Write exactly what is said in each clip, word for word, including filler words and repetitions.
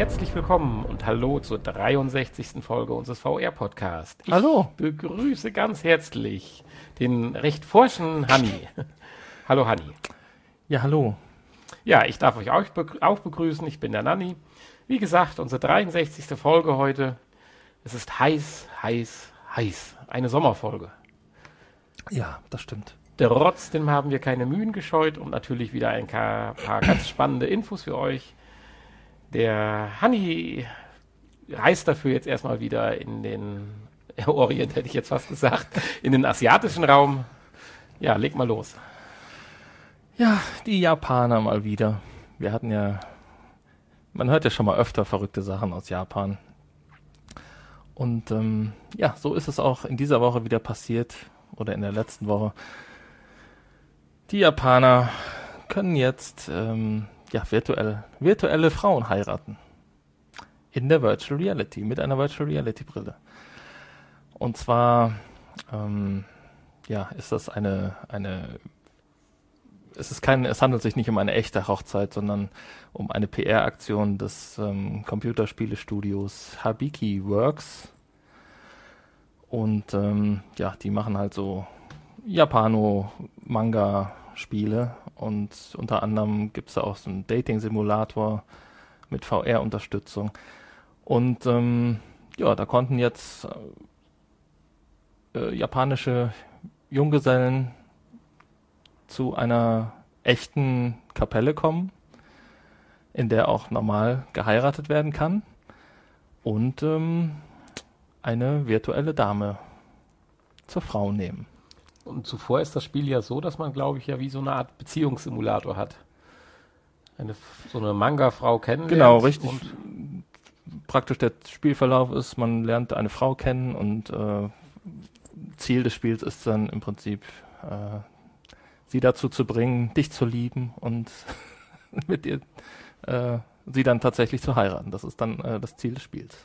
herzlich willkommen und hallo zur dreiundsechzigsten Folge unseres V R-Podcasts. Ich Hallo. begrüße ganz herzlich den recht forschen Hanni. Hallo Hanni. Ja, hallo. Ja, ich darf euch auch, begrü- auch begrüßen. Ich bin der Nanni. Wie gesagt, unsere dreiundsechzigste Folge heute. Es ist heiß, heiß, heiß. Eine Sommerfolge. Ja, das stimmt. Trotzdem haben wir keine Mühen gescheut und natürlich wieder ein paar ganz spannende Infos für euch. Der Hanni reist dafür jetzt erstmal wieder in den Orient, hätte ich jetzt fast gesagt, in den asiatischen Raum. Ja, leg mal los. Ja, die Japaner mal wieder. Wir hatten ja, man hört ja schon mal öfter verrückte Sachen aus Japan. Und ähm, ja, so ist es auch in dieser Woche wieder passiert oder in der letzten Woche. Die Japaner können jetzt ähm, ja, virtuell, virtuelle Frauen heiraten. In der Virtual Reality, mit einer Virtual Reality Brille. Und zwar ähm, ja, ist das eine, eine es ist kein, es handelt sich nicht um eine echte Hochzeit, sondern um eine P R-Aktion des ähm, Computerspielestudios Habiki Works. Und ähm, ja, die machen halt so Japano-Manga-Spiele und unter anderem gibt es da auch so einen Dating-Simulator mit V R-Unterstützung. Und ähm, ja, da konnten jetzt äh, japanische Junggesellen zu einer echten Kapelle kommen, in der auch normal geheiratet werden kann und ähm, eine virtuelle Dame zur Frau nehmen. Und zuvor ist das Spiel ja so, dass man, glaube ich, ja wie so eine Art Beziehungssimulator hat. Eine, so eine Manga-Frau kennenlernt. Genau, richtig. Und praktisch der Spielverlauf ist, man lernt eine Frau kennen und äh, Ziel des Spiels ist dann im Prinzip äh, sie dazu zu bringen, dich zu lieben und mit ihr äh, sie dann tatsächlich zu heiraten. Das ist dann äh, das Ziel des Spiels.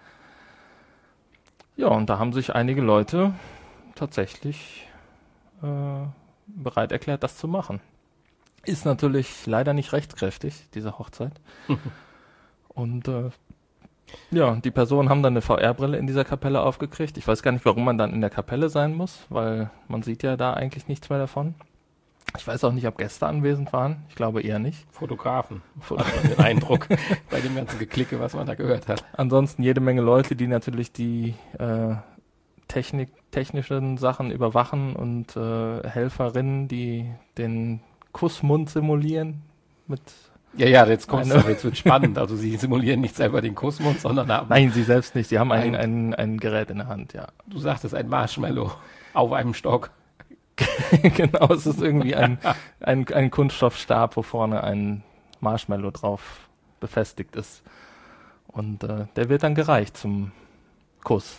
Ja, und da haben sich einige Leute tatsächlich äh, bereit erklärt, das zu machen. Ist natürlich leider nicht rechtskräftig, diese Hochzeit. Und äh, ja, die Personen haben dann eine V R-Brille in dieser Kapelle aufgekriegt. Ich weiß gar nicht, warum man dann in der Kapelle sein muss, weil man sieht ja da eigentlich nichts mehr davon. Ich weiß auch nicht, ob Gäste anwesend waren. Ich glaube eher nicht. Fotografen. Hat man den Eindruck bei dem ganzen Geklicke, was man da gehört hat. Ansonsten jede Menge Leute, die natürlich die äh, Technik, technischen Sachen überwachen und äh, Helferinnen, die den Kussmund simulieren mit Ja, ja, jetzt kommt's Eine- doch, jetzt wird spannend. Also sie simulieren nicht selber den Kussmund, sondern haben, Nein, sie selbst nicht. Sie haben ein, Ein- ein, ein Gerät in der Hand, ja. du sagtest, ein Marshmallow auf einem Stock. Genau, es ist irgendwie ein, ein, ein Kunststoffstab, wo vorne ein Marshmallow drauf befestigt ist. Und äh, der wird dann gereicht zum Kuss.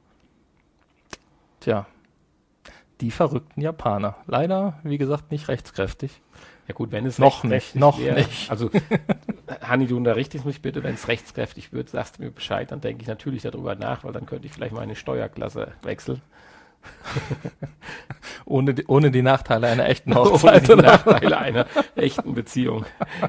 Tja, die verrückten Japaner. Leider, wie gesagt, nicht rechtskräftig. Ja gut, wenn es Noch nicht, rechtskräftig noch wäre, nicht. Also, Hanni, du unterrichtest mich bitte, wenn es rechtskräftig wird, sagst du mir Bescheid, dann denke ich natürlich darüber nach, weil dann könnte ich vielleicht meine Steuerklasse wechseln. Ohne die, ohne die Nachteile einer echten Ohne Hochzeit. die Oder? Nachteile einer echten Beziehung.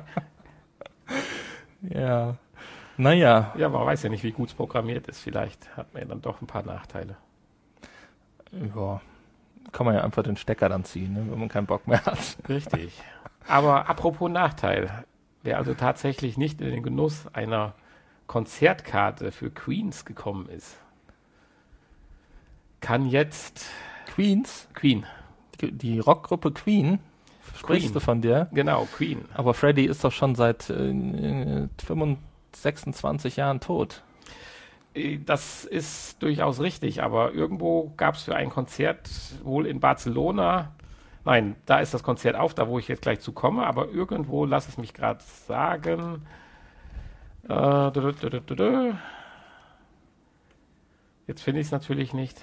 Ja. Naja, Ja, man weiß ja nicht, wie gut es programmiert ist. Vielleicht hat man ja dann doch ein paar Nachteile. ja, kann man ja einfach den Stecker dann ziehen, ne, wenn man keinen Bock mehr hat. Richtig. Aber apropos Nachteil, wer also tatsächlich nicht in den Genuss einer Konzertkarte für Queens gekommen ist, kann jetzt Queens, Queen, die, die Rockgruppe Queen, sprichst Queen. du von der? genau, Queen. Aber Freddie ist doch schon seit äh, sechsundzwanzig Jahren tot. Äh, Das ist durchaus richtig, aber irgendwo gab es für ein Konzert wohl in Barcelona, nein, da ist das Konzert auf, da wo ich jetzt gleich zu komme, aber irgendwo, lass es mich gerade sagen, äh, dü- dü- dü- dü- dü. Jetzt finde ich es natürlich nicht.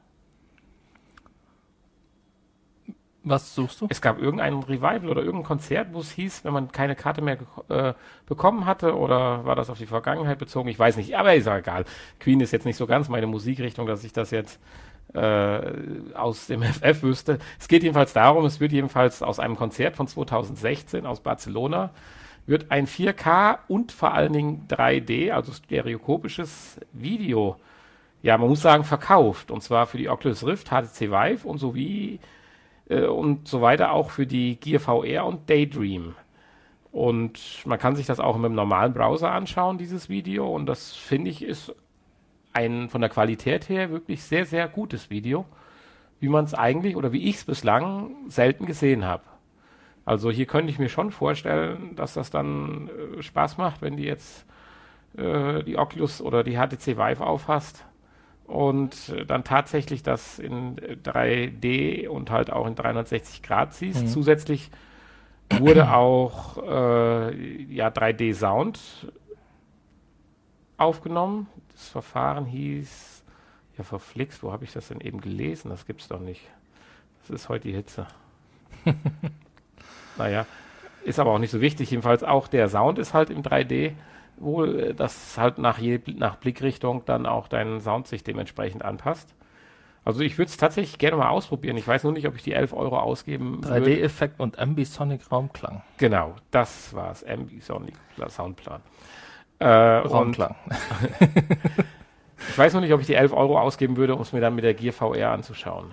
Was suchst du? Es gab irgendein Revival oder irgendein Konzert, wo es hieß, wenn man keine Karte mehr geko- äh, bekommen hatte, oder war das auf die Vergangenheit bezogen? Ich weiß nicht, aber ist ja egal. Queen ist jetzt nicht so ganz meine Musikrichtung, dass ich das jetzt äh, aus dem F F wüsste. Es geht jedenfalls darum, es wird jedenfalls aus einem Konzert von zweitausendsechzehn aus Barcelona, wird ein vier K und vor allen Dingen drei D, also stereoskopisches Video, ja, man muss sagen, verkauft. Und zwar für die Oculus Rift, H T C Vive und sowie äh, und so weiter auch für die Gear V R und Daydream. Und man kann sich das auch mit dem normalen Browser anschauen, dieses Video. Und das, finde ich, ist ein von der Qualität her wirklich sehr, sehr gutes Video, wie man es eigentlich oder wie ich es bislang selten gesehen habe. Also hier könnte ich mir schon vorstellen, dass das dann äh, Spaß macht, wenn die jetzt äh, die Oculus oder die H T C Vive aufhast und äh, dann tatsächlich das in drei D und halt auch in dreihundertsechzig Grad siehst. Mhm. Zusätzlich wurde auch äh, ja, drei D Sound aufgenommen. Das Verfahren hieß, ja verflixt, wo habe ich das denn eben gelesen? Das gibt's doch nicht. Das ist heute die Hitze. Naja, ist aber auch nicht so wichtig. Jedenfalls auch der Sound ist halt im drei D wohl, dass halt nach, je, nach Blickrichtung dann auch dein Sound sich dementsprechend anpasst. Also ich würde es tatsächlich gerne mal ausprobieren. Ich weiß nur nicht, ob ich die elf Euro ausgeben würde. drei D-Effekt und Ambisonic Raumklang. Genau, das war's. Ambisonic Soundplan. Äh, Raumklang. Ich weiß noch nicht, ob ich die elf Euro ausgeben würde, um es mir dann mit der Gear V R anzuschauen.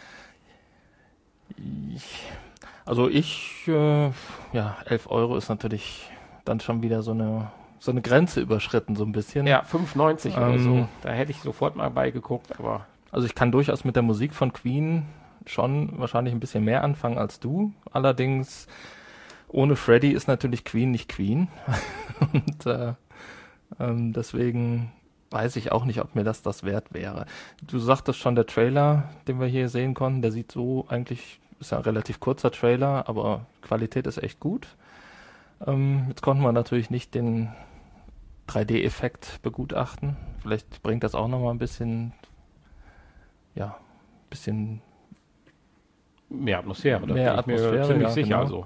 Ich, also ich, äh, ja, elf Euro ist natürlich dann schon wieder so eine, so eine Grenze überschritten, so ein bisschen. Ja, fünf neunzig ähm, oder so. Da hätte ich sofort mal beigeguckt, aber... Also ich kann durchaus mit der Musik von Queen schon wahrscheinlich ein bisschen mehr anfangen als du. Allerdings, ohne Freddie ist natürlich Queen nicht Queen. Und äh, ähm, deswegen weiß ich auch nicht, ob mir das das wert wäre. Du sagtest schon, der Trailer, den wir hier sehen konnten, der sieht so eigentlich, ist ja ein relativ kurzer Trailer, aber Qualität ist echt gut. Ähm, jetzt konnten wir natürlich nicht den drei D-Effekt begutachten. Vielleicht bringt das auch nochmal ein bisschen... ja, bisschen mehr Atmosphäre. Da mehr bin ich Atmosphäre, mir ziemlich ja, sicher. Genau. Also.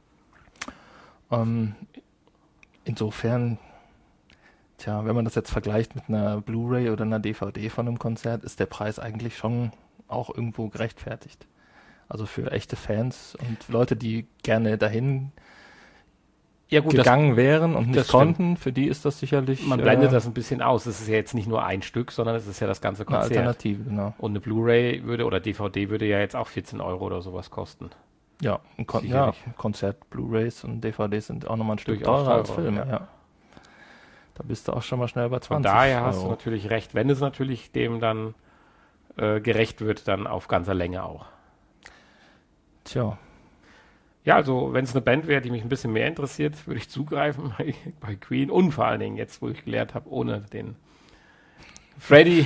Ähm, insofern, tja, wenn man das jetzt vergleicht mit einer Blu-ray oder einer D V D von einem Konzert, ist der Preis eigentlich schon auch irgendwo gerechtfertigt. Also für echte Fans und Leute, die gerne dahin ja, gut, gegangen das, wären und nicht das konnten, für die ist das sicherlich... Man blendet äh, das ein bisschen aus. Es ist ja jetzt nicht nur ein Stück, sondern es ist ja das ganze eine Konzert. Alternative, genau. Und eine Blu-ray würde oder D V D würde ja jetzt auch vierzehn Euro oder sowas kosten. Ja, ein Kon ja, Konzert, Blu-rays und D V Ds sind auch nochmal ein Stück Durchaus teurer als teurer, Filme, ja. ja. Da bist du auch schon mal schnell bei Von zwanzig daher Euro. hast du natürlich recht, wenn es natürlich dem dann äh, gerecht wird, dann auf ganzer Länge auch. Tja. Ja, also wenn es eine Band wäre, die mich ein bisschen mehr interessiert, würde ich zugreifen bei, bei Queen und vor allen Dingen jetzt, wo ich gelernt habe, ohne den Freddie,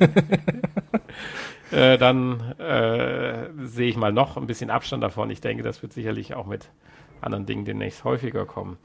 äh, dann äh, sehe ich mal noch ein bisschen Abstand davon. Ich denke, das wird sicherlich auch mit anderen Dingen demnächst häufiger kommen.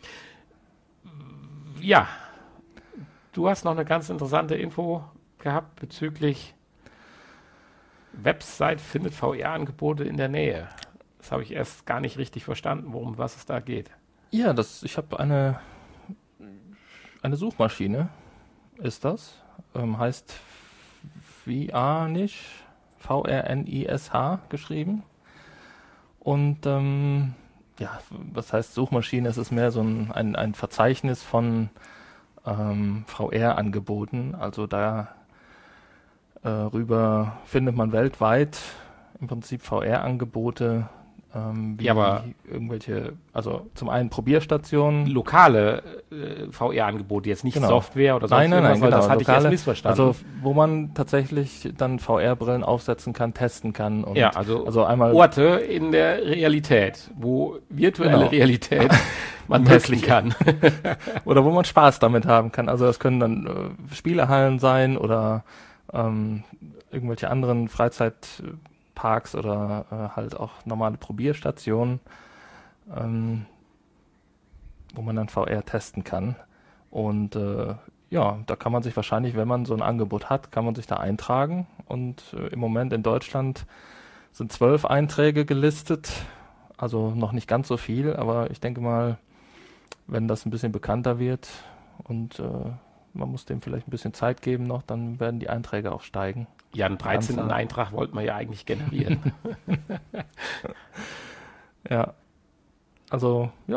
Ja, du hast noch eine ganz interessante Info gehabt bezüglich Website findet V R-Angebote in der Nähe. Das habe ich erst gar nicht richtig verstanden, worum was es da geht. Ja, das, ich habe eine, eine Suchmaschine, ist das. Ähm, heißt V R nicht, V R N I S H geschrieben. Und ähm, ja, was heißt Suchmaschine? Es ist mehr so ein, ein, ein Verzeichnis von ähm, V R-Angeboten. Also da äh, rüber findet man weltweit im Prinzip V R-Angebote, ähm, wie Ja, aber irgendwelche, also zum einen Probierstationen. Lokale äh, V R-Angebote, jetzt nicht Genau. Software oder sonst Nein, nein, irgendwas, nein, weil genau, das hatte lokale, ich erst missverstanden. Also wo man tatsächlich dann V R-Brillen aufsetzen kann, testen kann. Und ja, also, also einmal Orte in der Realität, wo virtuelle Genau. Realität man testen kann. oder wo man Spaß damit haben kann. Also das können dann äh, Spielehallen sein oder ähm, irgendwelche anderen Freizeitparks oder äh, halt auch normale Probierstationen, ähm, wo man dann V R testen kann. Und äh, ja, da kann man sich wahrscheinlich, wenn man so ein Angebot hat, kann man sich da eintragen. Und äh, im Moment in Deutschland sind zwölf Einträge gelistet. Also noch nicht ganz so viel, aber ich denke mal, wenn das ein bisschen bekannter wird und äh, man muss dem vielleicht ein bisschen Zeit geben noch, dann werden die Einträge auch steigen. Ja, einen dreizehnten Eintrag wollten wir ja eigentlich generieren. Ja, also ja,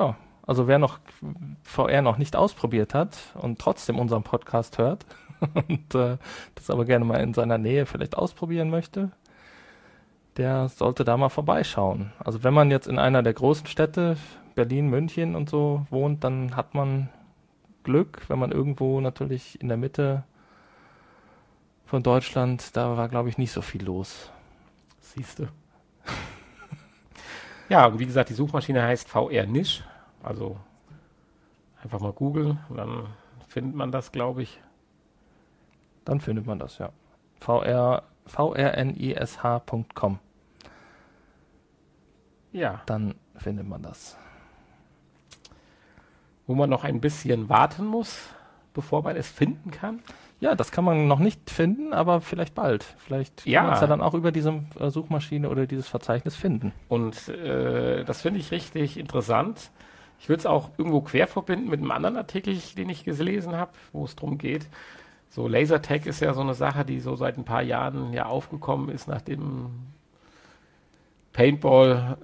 Also wer noch V R noch nicht ausprobiert hat und trotzdem unseren Podcast hört und äh, das aber gerne mal in seiner Nähe vielleicht ausprobieren möchte, der sollte da mal vorbeischauen. Also wenn man jetzt in einer der großen Städte, Berlin, München und so wohnt, dann hat man Glück. Wenn man irgendwo natürlich in der Mitte von Deutschland, da war, glaube ich, nicht so viel los. Siehst du. Ja, und wie gesagt, die Suchmaschine heißt V R Niche. Also einfach mal googeln, dann findet man das, glaube ich. Dann findet man das, ja. V R, V R N I S H Punkt com. Ja. Dann findet man das. Wo man noch ein bisschen warten muss, bevor man es finden kann. Ja, das kann man noch nicht finden, aber vielleicht bald. Vielleicht ja. kann man es ja dann auch über diese äh, Suchmaschine oder dieses Verzeichnis finden. Und äh, das finde ich richtig interessant. Ich würde es auch irgendwo quer verbinden mit einem anderen Artikel, den ich gelesen habe, wo es darum geht. So Lasertag ist ja so eine Sache, die so seit ein paar Jahren ja aufgekommen ist, nachdem Paintball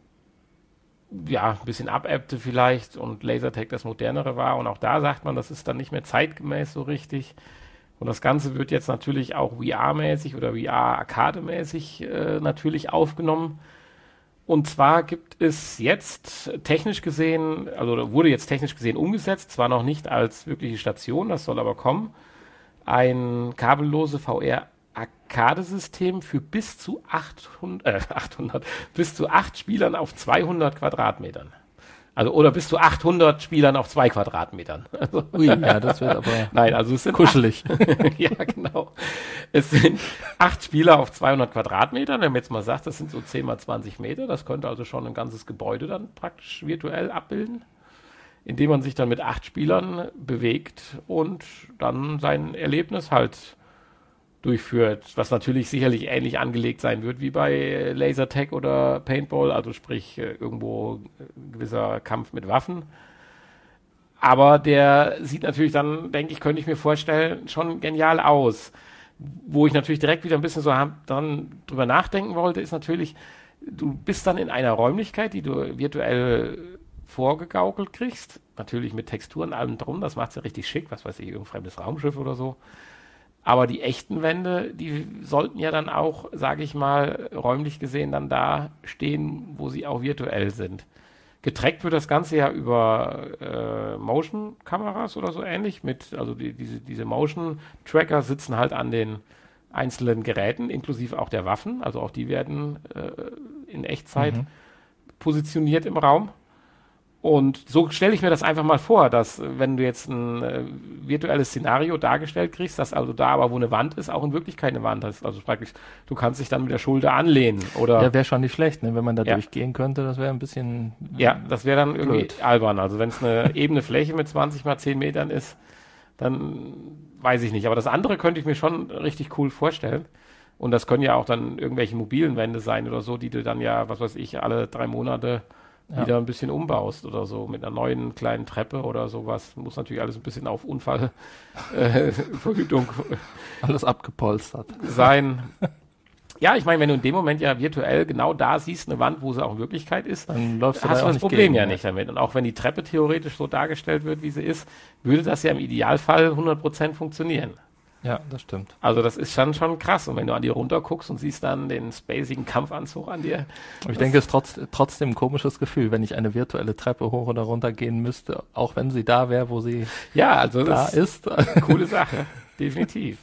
ja ein bisschen abebbte vielleicht und Lasertag das modernere war. Und auch da sagt man, das ist dann nicht mehr zeitgemäß so richtig. Und das Ganze wird jetzt natürlich auch V R-mäßig oder V R-Arcade-mäßig äh, natürlich aufgenommen. Und zwar gibt es jetzt technisch gesehen, also wurde jetzt technisch gesehen umgesetzt, zwar noch nicht als wirkliche Station, das soll aber kommen, ein kabellose V R-Arcade-System für bis zu achthundert, äh, achthundert, bis zu acht Spielern auf zweihundert Quadratmetern. Also, oder bis zu achthundert Spielern auf zwei Quadratmetern. Also, Ui, ja, das wird aber Nein, also es sind kuschelig. Acht, ja, genau. Es sind acht Spieler auf zweihundert Quadratmetern. Wenn man jetzt mal sagt, das sind so zehn mal zwanzig Meter, das könnte also schon ein ganzes Gebäude dann praktisch virtuell abbilden, indem man sich dann mit acht Spielern bewegt und dann sein Erlebnis halt durchführt, was natürlich sicherlich ähnlich angelegt sein wird wie bei Lasertag oder Paintball, also sprich äh, irgendwo äh, gewisser Kampf mit Waffen. Aber der sieht natürlich dann, denke ich, könnte ich mir vorstellen, schon genial aus. Wo ich natürlich direkt wieder ein bisschen so dann drüber nachdenken wollte, ist natürlich, du bist dann in einer Räumlichkeit, die du virtuell vorgegaukelt kriegst, natürlich mit Texturen, allem drum, das macht es ja richtig schick, was weiß ich, irgendein fremdes Raumschiff oder so. Aber die echten Wände, die sollten ja dann auch, sage ich mal, räumlich gesehen dann da stehen, wo sie auch virtuell sind. Getrackt wird das Ganze ja über äh, Motion-Kameras oder so ähnlich. Mit, also die, diese, diese Motion-Tracker sitzen halt an den einzelnen Geräten, inklusive auch der Waffen. Also auch die werden äh, in Echtzeit mhm. positioniert im Raum. Und so stelle ich mir das einfach mal vor, dass wenn du jetzt ein äh, virtuelles Szenario dargestellt kriegst, dass also da aber, wo eine Wand ist, auch in Wirklichkeit eine Wand ist. Also praktisch, du kannst dich dann mit der Schulter anlehnen. Oder ja, wäre schon nicht schlecht, ne? Wenn man da ja. durchgehen könnte, das wäre ein bisschen äh, ja, das wäre dann irgendwie blöd. albern. Also wenn es eine ebene Fläche mit zwanzig mal zehn Metern ist, dann weiß ich nicht. Aber das andere könnte ich mir schon richtig cool vorstellen. Und das können ja auch dann irgendwelche mobilen Wände sein oder so, die du dann ja, was weiß ich, alle drei Monate Ja. wieder ein bisschen umbaust oder so, mit einer neuen kleinen Treppe oder sowas. Muss natürlich alles ein bisschen auf Unfallverhütung äh, alles abgepolstert sein. Ja, ich meine, wenn du in dem Moment ja virtuell genau da siehst, eine Wand, wo sie auch in Wirklichkeit ist, dann läufst du hast da du auch das nicht Problem gegen, ja ne? nicht damit. Und auch wenn die Treppe theoretisch so dargestellt wird, wie sie ist, würde das ja im Idealfall hundert Prozent funktionieren. Ja, das stimmt. Also das ist schon, schon krass. Und wenn du an dir runter guckst und siehst dann den spacigen Kampfanzug an dir. Aber ich denke, es ist trotz, trotzdem ein komisches Gefühl, wenn ich eine virtuelle Treppe hoch oder runter gehen müsste, auch wenn sie da wäre, wo sie ja, also da das ist. Coole Sache, definitiv.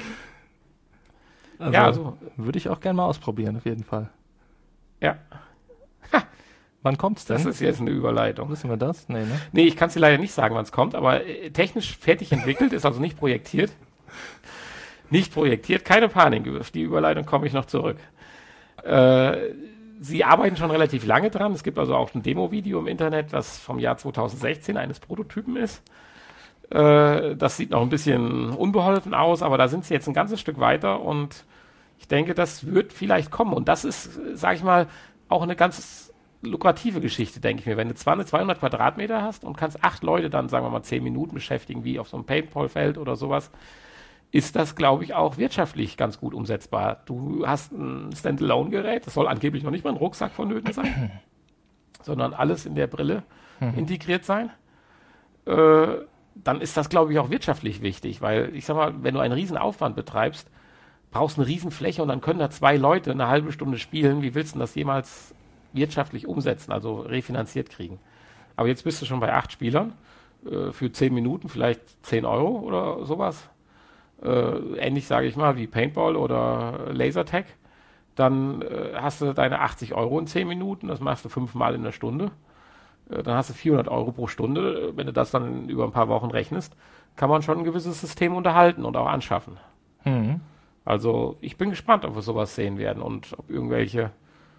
Also, ja, also würde ich auch gerne mal ausprobieren, auf jeden Fall. Ja. Wann kommt's denn? Das ist jetzt eine Überleitung. Wissen wir das? Nee, ne? Nee, ich kann es dir leider nicht sagen, wann es kommt, aber äh, technisch fertig entwickelt, ist also nicht projektiert. Nicht projektiert, keine Panik, auf die Überleitung komme ich noch zurück. Äh, sie arbeiten schon relativ lange dran. Es gibt also auch ein Demo-Video im Internet, was vom Jahr zweitausendsechzehn eines Prototypen ist. Äh, das sieht noch ein bisschen unbeholfen aus, aber da sind sie jetzt ein ganzes Stück weiter und ich denke, das wird vielleicht kommen. Und das ist, sage ich mal, auch eine ganz lukrative Geschichte, denke ich mir. Wenn du zweihundert Quadratmeter hast und kannst acht Leute dann, sagen wir mal, zehn Minuten beschäftigen, wie auf so einem Paintball-Feld oder sowas, ist das, glaube ich, auch wirtschaftlich ganz gut umsetzbar. Du hast ein Standalone-Gerät, das soll angeblich noch nicht mal ein Rucksack vonnöten sein, sondern alles in der Brille mhm. integriert sein. Äh, dann ist das, glaube ich, auch wirtschaftlich wichtig, weil ich sag mal, wenn du einen riesen Aufwand betreibst, brauchst eine riesen Fläche und dann können da zwei Leute eine halbe Stunde spielen. Wie willst du das jemals wirtschaftlich umsetzen, also refinanziert kriegen? Aber jetzt bist du schon bei acht Spielern äh, für zehn Minuten, vielleicht zehn Euro oder sowas. Äh, ähnlich, sage ich mal, wie Paintball oder Lasertag. Dann äh, hast du deine achtzig Euro in zehn Minuten, das machst du fünfmal in der Stunde. Äh, dann hast du vierhundert Euro pro Stunde. Wenn du das dann über ein paar Wochen rechnest, kann man schon ein gewisses System unterhalten und auch anschaffen. Mhm. Also ich bin gespannt, ob wir sowas sehen werden und ob irgendwelche,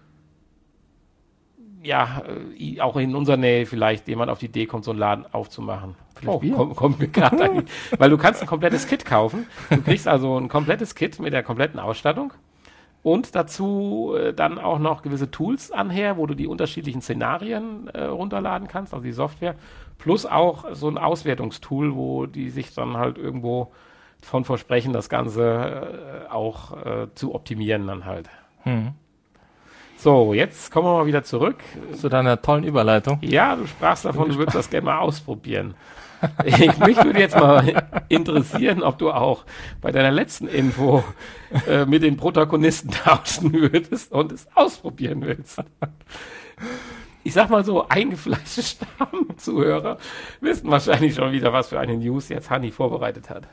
ja, äh, auch in unserer Nähe vielleicht jemand auf die Idee kommt, so einen Laden aufzumachen. Vielleicht Oh, wir. kommt, kommt mir gerade eigentlich. Weil du kannst ein komplettes Kit kaufen. Du kriegst also ein komplettes Kit mit der kompletten Ausstattung und dazu äh, dann auch noch gewisse Tools anher, wo du die unterschiedlichen Szenarien äh, runterladen kannst, also die Software, plus auch so ein Auswertungstool, wo die sich dann halt irgendwo von versprechen, das Ganze äh, auch äh, zu optimieren dann halt. Mhm. So, jetzt kommen wir mal wieder zurück. Zu deiner tollen Überleitung. Ja, du sprachst davon, du würdest das gerne mal ausprobieren. Ich, mich würde jetzt mal interessieren, ob du auch bei deiner letzten Info äh, mit den Protagonisten tauschen würdest und es ausprobieren willst. Ich sag mal so, eingefleischte Stammzuhörer wissen wahrscheinlich schon wieder, was für eine News jetzt Hanni vorbereitet hat.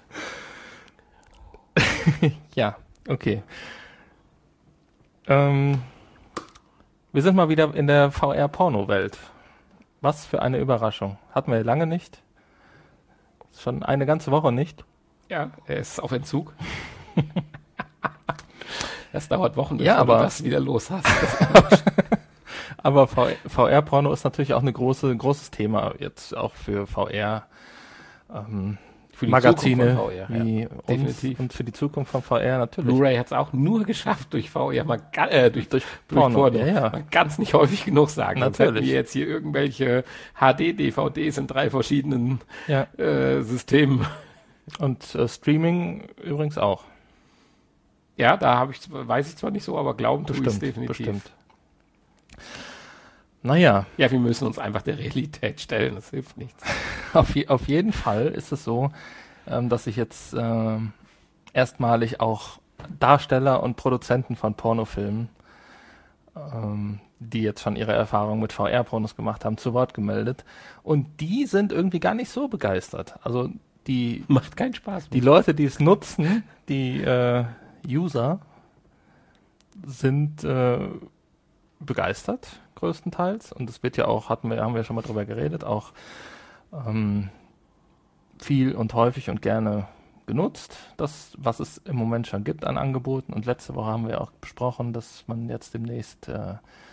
Ja, okay. Ähm, wir sind mal wieder in der V R-Porno-Welt. Was für eine Überraschung. Hatten wir lange nicht. Schon eine ganze Woche nicht. Ja, er ist auf Entzug. Das dauert Wochen, bis ja, du aber, das wieder los hast. Aber V R-Porno ist natürlich auch ein große, großes Thema jetzt auch für V R. Ähm, Für die Magazine Zukunft von V R, wie ja, uns definitiv. und für die Zukunft von V R natürlich. Blu-ray hat es auch nur geschafft durch V R, mal ga- äh, durch, durch, durch Porno, Porno. ja, ja. Man kann es nicht häufig genug sagen. Sonst Natürlich. hätten wir jetzt hier irgendwelche H D-D V Ds in drei verschiedenen Ja. äh, Systemen. Und äh, Streaming übrigens auch. Ja, da habe ich, weiß ich zwar nicht so, aber glauben tue ich es Bestimmt, definitiv. bestimmt. Naja, Ja, wir müssen uns einfach der Realität stellen, das hilft nichts. auf, je, auf jeden Fall ist es so, ähm, dass sich jetzt ähm, erstmalig auch Darsteller und Produzenten von Pornofilmen, ähm, die jetzt schon ihre Erfahrungen mit V R-Pornos gemacht haben, zu Wort gemeldet. Und die sind irgendwie gar nicht so begeistert. Also die, Macht keinen Spaß. die Leute, die es nutzen, die äh, User, sind äh, begeistert größtenteils. Und es wird ja auch, hatten wir, haben wir schon mal drüber geredet, auch ähm, viel und häufig und gerne genutzt, das, was es im Moment schon gibt an Angeboten. Und letzte Woche haben wir auch besprochen, dass man jetzt demnächst äh,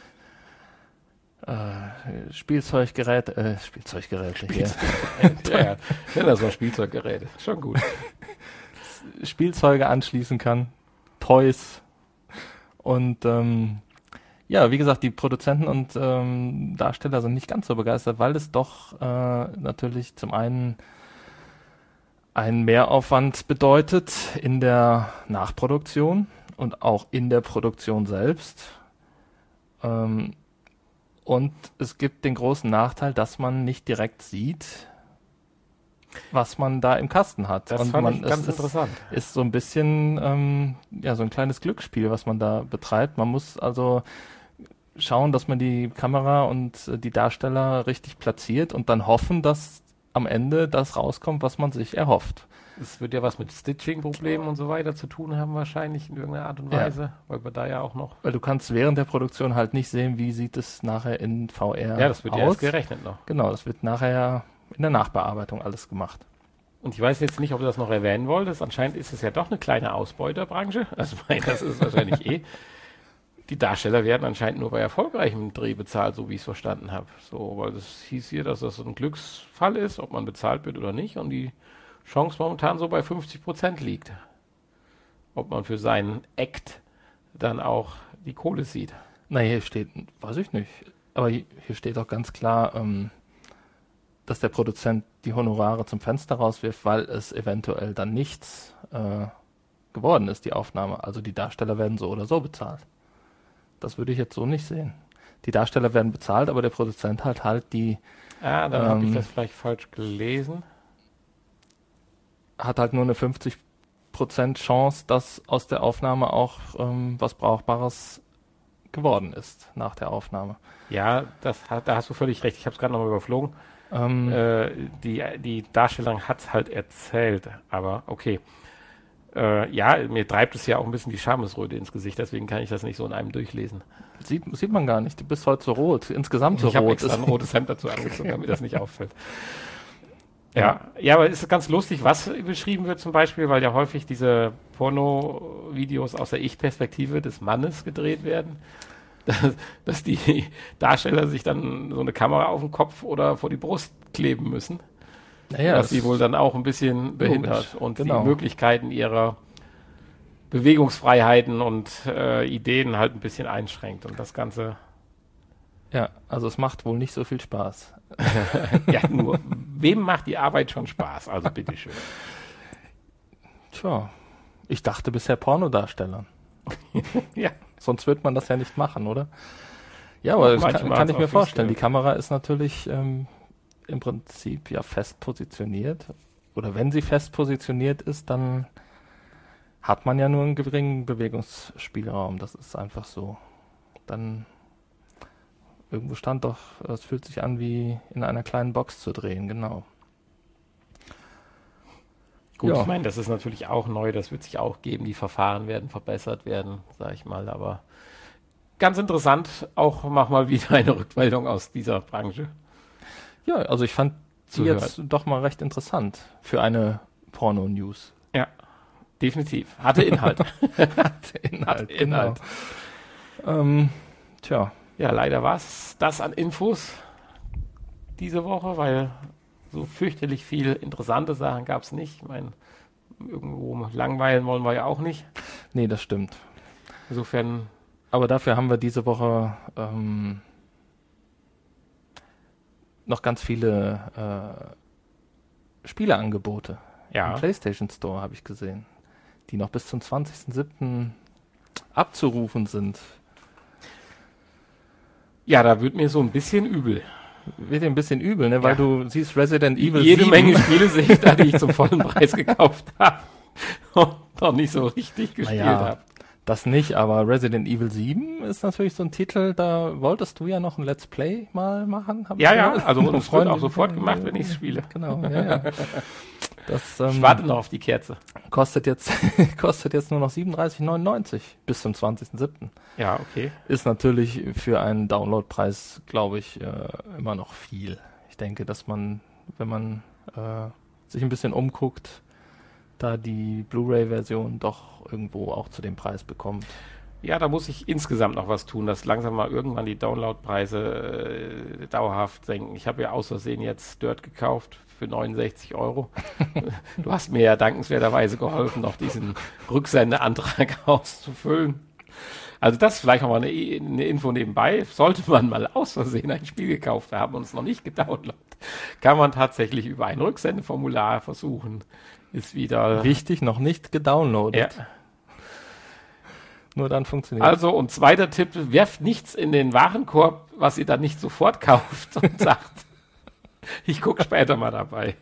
äh, Spielzeuggeräte, äh, Spielzeuggeräte hier, ja, ja. ja, das war Spielzeuggeräte. Schon gut. Spielzeuge anschließen kann, Toys. Und ähm, ja, wie gesagt, die Produzenten und ähm, Darsteller sind nicht ganz so begeistert, weil es doch äh, natürlich zum einen einen Mehraufwand bedeutet in der Nachproduktion und auch in der Produktion selbst. Ähm, und es gibt den großen Nachteil, dass man nicht direkt sieht, was man da im Kasten hat. Das und fand man, ich ganz es interessant. Ist, ist so ein bisschen, ähm, ja, so ein kleines Glücksspiel, was man da betreibt. Man muss also schauen, dass man die Kamera und äh, die Darsteller richtig platziert und dann hoffen, dass am Ende das rauskommt, was man sich erhofft. Es wird ja was mit Stitching-Problemen und so weiter zu tun haben wahrscheinlich in irgendeiner Art und Ja. Weise, weil wir da ja auch noch... Weil du kannst während der Produktion halt nicht sehen, wie sieht es nachher in V R Ja, das wird aus. ja erst gerechnet noch. Genau, das wird nachher in der Nachbearbeitung alles gemacht. Und ich weiß jetzt nicht, ob du das noch erwähnen wolltest. Anscheinend ist es ja doch eine kleine Ausbeuterbranche. Also, ich meine, das ist wahrscheinlich eh. Die Darsteller werden anscheinend nur bei erfolgreichem Dreh bezahlt, so wie ich es verstanden habe. So, weil das hieß hier, dass das ein Glücksfall ist, ob man bezahlt wird oder nicht. Und die Chance momentan so bei fünfzig Prozent liegt. Ob man für seinen Act dann auch die Kohle sieht. Na, hier steht, weiß ich nicht, aber hier hier steht auch ganz klar, ähm, dass der Produzent die Honorare zum Fenster rauswirft, weil es eventuell dann nichts äh, geworden ist, die Aufnahme. Also die Darsteller werden so oder so bezahlt. Das würde ich jetzt so nicht sehen. Die Darsteller werden bezahlt, aber der Produzent hat halt die Ah, dann ähm, habe ich das vielleicht falsch gelesen. Hat halt nur eine fünfzig Prozent Chance, dass aus der Aufnahme auch ähm, was Brauchbares geworden ist nach der Aufnahme. Ja, das hat, da hast du völlig recht. Ich habe es gerade nochmal überflogen. Ähm, äh, die, die Darstellung hat es halt erzählt, aber okay. Äh, ja, mir treibt es ja auch ein bisschen die Schamesröte ins Gesicht, deswegen kann ich das nicht so in einem durchlesen. Sieht, sieht man gar nicht, du bist heute so rot, insgesamt so ich rot. Ich habe extra ein rotes Hemd dazu angezogen, damit das nicht auffällt. Ja, ja, aber es ist ganz lustig, was beschrieben wird zum Beispiel, weil ja häufig diese Porno-Videos aus der Ich-Perspektive des Mannes gedreht werden, dass, dass die Darsteller sich dann so eine Kamera auf den Kopf oder vor die Brust kleben müssen, naja, was sie wohl dann auch ein bisschen behindert logisch, und genau. die Möglichkeiten ihrer Bewegungsfreiheiten und äh, Ideen halt ein bisschen einschränkt und das Ganze... Ja, also es macht wohl nicht so viel Spaß. Ja, nur, wem macht die Arbeit schon Spaß? Also bitteschön. Tja, ich dachte bisher Pornodarstellern. Ja. Sonst wird man das ja nicht machen, oder? Ja, aber das kann, kann ich mir vorstellen. Die Kamera ist natürlich ähm, im Prinzip ja fest positioniert. Oder wenn sie fest positioniert ist, dann hat man ja nur einen geringen Bewegungsspielraum. Das ist einfach so. Dann... Irgendwo stand doch, es fühlt sich an wie in einer kleinen Box zu drehen, genau. Gut, ja. Ich meine, das ist natürlich auch neu, das wird sich auch geben, die Verfahren werden verbessert werden, sag ich mal, aber ganz interessant, auch mach mal wieder eine Rückmeldung aus dieser Branche. Ja, also ich fand sie jetzt doch mal recht interessant für eine Porno-News. Ja, definitiv. Hatte Inhalt. Hatte Inhalt, Hatte Inhalt. Genau. Ähm, tja. Ja, leider war es das an Infos diese Woche, weil so fürchterlich viel interessante Sachen gab es nicht. Ich meine, irgendwo langweilen wollen wir ja auch nicht. Nee, das stimmt. Insofern. Aber dafür haben wir diese Woche ähm, noch ganz viele äh, Spieleangebote. Ja. Im PlayStation Store habe ich gesehen, die noch bis zum zwanzigsten siebten abzurufen sind. Ja, da wird mir so ein bisschen übel. Wird dir ein bisschen übel, ne? Weil ja. Du siehst Resident Evil Jede sieben. Menge Spiele sehe ich da, die ich zum vollen Preis gekauft habe und noch nicht so richtig gespielt naja, habe. Das nicht, aber Resident Evil sieben ist natürlich so ein Titel, da wolltest du ja noch ein Let's Play mal machen. Ja, ja, also und es wird auch sofort gemacht, wenn ich es spiele. Genau, ja, ja. Das, ähm, ich warte noch auf die Kerze. Kostet jetzt, kostet jetzt nur noch siebenunddreißig neunundneunzig bis zum zwanzigsten siebten Ja, okay. Ist natürlich für einen Downloadpreis, glaube ich, äh, immer noch viel. Ich denke, dass man, wenn man äh, sich ein bisschen umguckt, da die Blu-ray-Version doch irgendwo auch zu dem Preis bekommt. Ja, da muss ich insgesamt noch was tun, dass langsam mal irgendwann die Downloadpreise äh, dauerhaft senken. Ich habe ja aus Versehen jetzt Dirt gekauft für neunundsechzig Euro. Du hast mir ja dankenswerterweise geholfen, noch diesen Rücksendeantrag auszufüllen. Also das ist vielleicht noch mal eine, eine Info nebenbei. Sollte man mal aus Versehen ein Spiel gekauft haben und es noch nicht gedownloadet, kann man tatsächlich über ein Rücksendeformular versuchen. Ist wieder... Wichtig, noch nicht gedownloadet. Ja. Nur dann funktioniert. Also, und zweiter Tipp, werft nichts in den Warenkorb, was ihr dann nicht sofort kauft und sagt, ich gucke später mal dabei.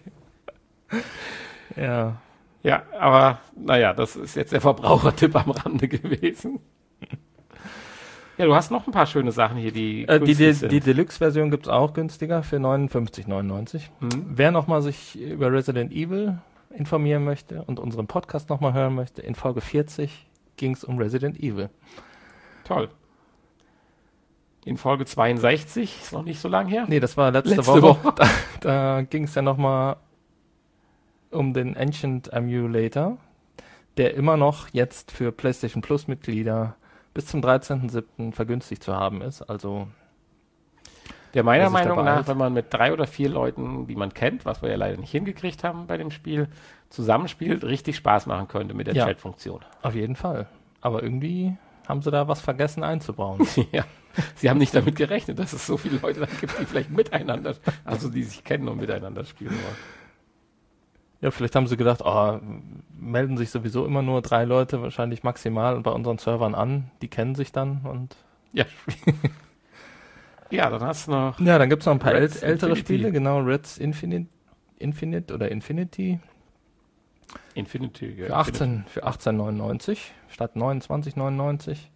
Ja. Ja, aber naja, das ist jetzt der Verbrauchertipp am Rande gewesen. Ja, du hast noch ein paar schöne Sachen hier, die äh, die, die, die Deluxe-Version gibt es auch günstiger für neunundfünfzig neunundneunzig. Mhm. Wer nochmal sich über Resident Evil informieren möchte und unseren Podcast nochmal hören möchte, in Folge vierzig ging es um Resident Evil. Toll. In Folge zweiundsechzig, ist noch nicht so lang her. Nee, das war letzte, letzte Woche. Woche. Da, da ging es ja nochmal um den Ancient Emulator, der immer noch jetzt für PlayStation Plus Mitglieder bis zum dreizehnten siebten vergünstigt zu haben ist. Also der meiner Meinung nach, wenn man mit drei oder vier Leuten, die man kennt, was wir ja leider nicht hingekriegt haben bei dem Spiel, zusammenspielt, richtig Spaß machen könnte mit der ja, Chat-Funktion. Auf jeden Fall. Aber irgendwie haben sie da was vergessen einzubauen. Ja, sie haben nicht damit gerechnet, dass es so viele Leute da gibt, die vielleicht miteinander, also die sich kennen und miteinander spielen wollen. Ja, vielleicht haben sie gedacht, oh, melden sich sowieso immer nur drei Leute, wahrscheinlich maximal bei unseren Servern an, die kennen sich dann und ja. Ja, dann hast du noch... Ja, dann gibt es noch ein paar äl Reds ältere Infinity. Spiele, genau, Reds Infinite, Infinite oder Infinity. Infinity. Ja, Für achtzehn, für achtzehn neunundneunzig statt neunundzwanzig neunundneunzig.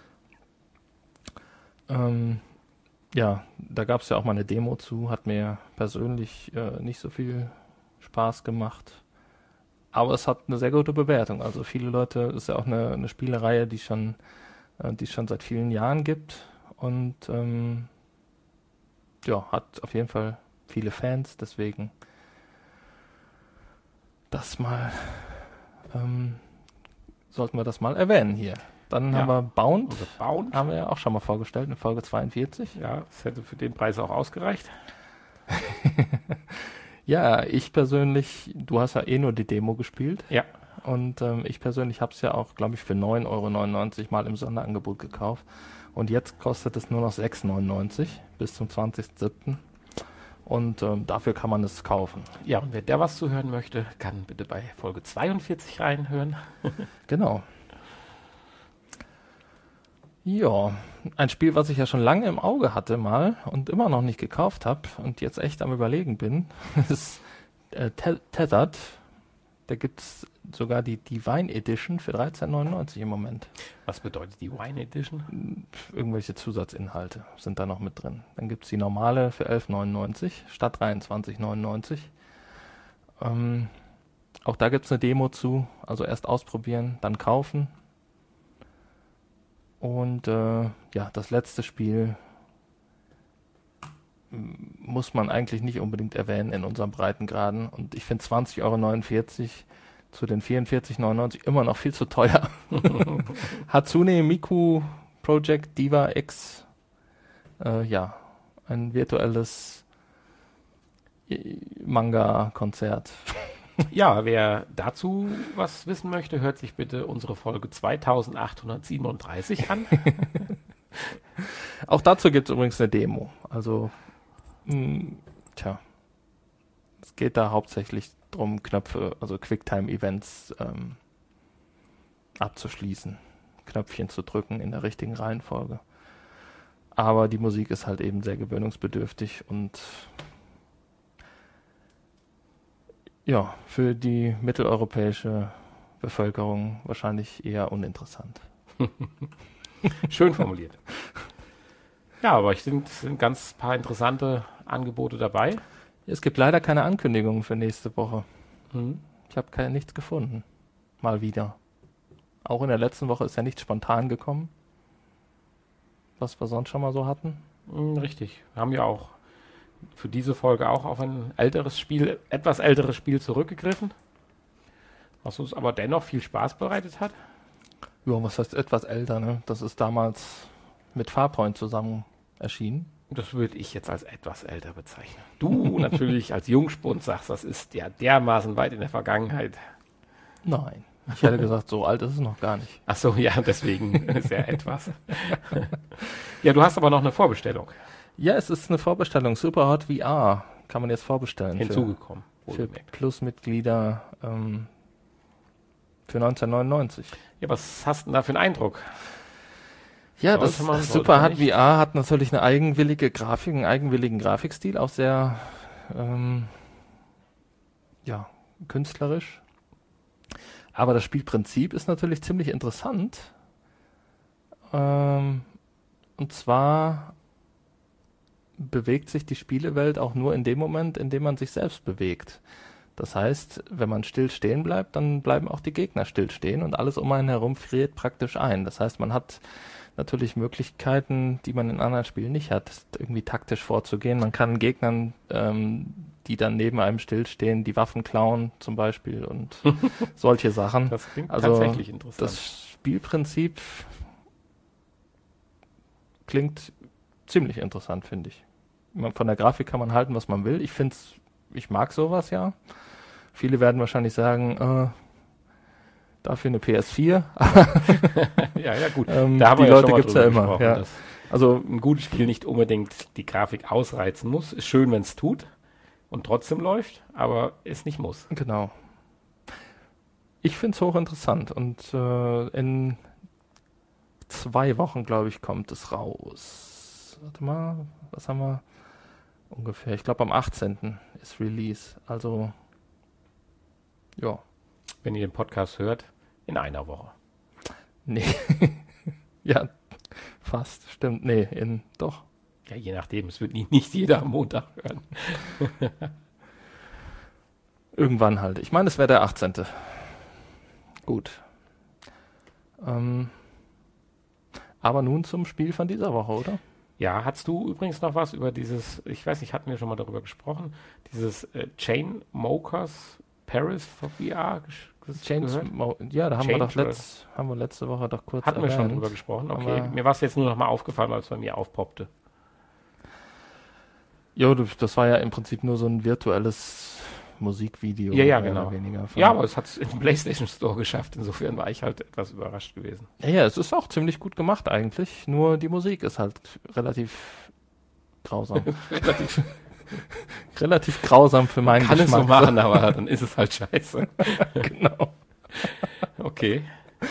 Ähm, ja, da gab es ja auch mal eine Demo zu, hat mir persönlich äh, nicht so viel Spaß gemacht. Aber es hat eine sehr gute Bewertung. Also viele Leute, ist ja auch eine, eine Spielereihe, die schon, äh, die es schon seit vielen Jahren gibt. Und ähm, ja, hat auf jeden Fall viele Fans, deswegen das mal ähm, sollten wir das mal erwähnen hier. Dann Ja. haben wir Bound, Oder Bound. haben wir ja auch schon mal vorgestellt, in Folge zweiundvierzig. Ja, das hätte für den Preis auch ausgereicht. Ja, ich persönlich, du hast ja eh nur die Demo gespielt. Ja. Und ähm, ich persönlich habe es ja auch, glaube ich, für neun Euro neunundneunzig mal im Sonderangebot gekauft. Und jetzt kostet es nur noch sechs Euro neunundneunzig bis zum zwanzigsten siebten Und ähm, dafür kann man es kaufen. Ja, und wer der was zuhören möchte, kann bitte bei Folge zweiundvierzig reinhören. Genau. Ja, ein Spiel, was ich ja schon lange im Auge hatte mal und immer noch nicht gekauft habe und jetzt echt am Überlegen bin, ist äh, Te- Tethered. Da gibt es sogar die Divine Edition für dreizehn neunundneunzig im Moment. Was bedeutet die Wine Edition? Irgendwelche Zusatzinhalte sind da noch mit drin. Dann gibt es die normale für elf neunundneunzig statt dreiundzwanzig neunundneunzig. Ähm, auch da gibt es eine Demo zu, also erst ausprobieren, dann kaufen. Und äh, ja, das letzte Spiel m- muss man eigentlich nicht unbedingt erwähnen in unseren Breitengraden. Und ich finde zwanzig Euro neunundvierzig zu den vierundvierzig neunundneunzig immer noch viel zu teuer. Hatsune Miku Project Diva X. Äh, ja, ein virtuelles äh, Manga-Konzert. Ja, wer dazu was wissen möchte, hört sich bitte unsere Folge zweitausendachthundertsiebenunddreißig an. Auch dazu gibt es übrigens eine Demo. Also, mh, tja, es geht da hauptsächlich darum, Knöpfe, also Quicktime-Events ähm, abzuschließen, Knöpfchen zu drücken in der richtigen Reihenfolge. Aber die Musik ist halt eben sehr gewöhnungsbedürftig und ja, für die mitteleuropäische Bevölkerung wahrscheinlich eher uninteressant. Schön formuliert. Ja, aber ich finde, es sind ganz paar interessante Angebote dabei. Es gibt leider keine Ankündigungen für nächste Woche. Mhm. Ich habe keine, nichts gefunden. Mal wieder. Auch in der letzten Woche ist ja nichts spontan gekommen. Was wir sonst schon mal so hatten. Mhm, richtig. Wir haben ja auch für diese Folge auch auf ein älteres Spiel, etwas älteres Spiel zurückgegriffen, was uns aber dennoch viel Spaß bereitet hat. Ja, was heißt etwas älter, ne? Das ist damals mit Farpoint zusammen erschienen. Das würde ich jetzt als etwas älter bezeichnen. Du natürlich als Jungspund sagst, das ist ja dermaßen weit in der Vergangenheit. Nein. Ich hätte gesagt, so alt ist es noch gar nicht. Ach so, ja, deswegen ist ja etwas. Ja, du hast aber noch eine Vorbestellung Ja, es ist eine Vorbestellung. Superhot V R kann man jetzt vorbestellen. hinzugekommen. Für, für wohlgemerkt. Plusmitglieder ähm, für neunzehnhundertneunundneunzig. Ja, was hast du denn da für einen Eindruck? Ja, Sollte das man, sollte Superhot man V R hat natürlich eine eigenwillige Grafik, einen eigenwilligen Grafikstil, auch sehr ähm, ja, künstlerisch. Aber das Spielprinzip ist natürlich ziemlich interessant. Ähm, und zwar bewegt sich die Spielewelt auch nur in dem Moment, in dem man sich selbst bewegt. Das heißt, wenn man still stehen bleibt, dann bleiben auch die Gegner still stehen und alles um einen herum friert praktisch ein. Das heißt, man hat natürlich Möglichkeiten, die man in anderen Spielen nicht hat, irgendwie taktisch vorzugehen. Man kann Gegnern, ähm, die dann neben einem stillstehen, die Waffen klauen zum Beispiel und solche Sachen. Das klingt Also tatsächlich interessant. das Spielprinzip klingt ziemlich interessant, finde ich. Man- Von der Grafik kann man halten, was man will. Ich finde ich mag sowas ja. Viele werden wahrscheinlich sagen, äh, dafür eine P S vier. ja, ja, gut. Ähm, Da haben die wir ja Leute schon mal gibt's ja drüber immer. gesprochen, Ja. dass Also ein gutes Spiel nicht unbedingt die Grafik ausreizen muss. Ist schön, wenn es tut und trotzdem läuft, aber es nicht muss. genau. Ich finde es hochinteressant und äh, in zwei Wochen, glaube ich, kommt es raus. warte mal, was haben wir ungefähr? Ich glaube am achtzehnten ist Release. Also, ja. Wenn ihr den Podcast hört, in einer Woche. Nee. Ja, fast, stimmt. Nee, in, doch. Ja, je nachdem. Es wird nicht, nicht jeder am Montag hören. Irgendwann halt. Ich meine, es wäre der achtzehnte Gut. Ähm, aber nun zum Spiel von dieser Woche, oder? Ja, hast du übrigens noch was über dieses, ich weiß nicht, hatten wir schon mal darüber gesprochen, dieses äh, Chain Mokers Paris for V R Chains, ja, da haben wir doch letzt, haben wir letzte Woche doch kurz Hatten erwähnt. wir schon drüber gesprochen, okay. Aber mir war es jetzt nur noch mal aufgefallen, als es bei mir aufpoppte. Jo, das war ja im Prinzip nur so ein virtuelles Musikvideo. Ja, ja, genau. Weniger ja, aber es hat es im PlayStation Store geschafft. Insofern war ich halt etwas überrascht gewesen. Ja, ja, es ist auch ziemlich gut gemacht eigentlich. Nur die Musik ist halt relativ grausam. relativ, relativ grausam für meinen kann Geschmack. Kann es so machen, aber dann ist es halt scheiße. Genau. Okay.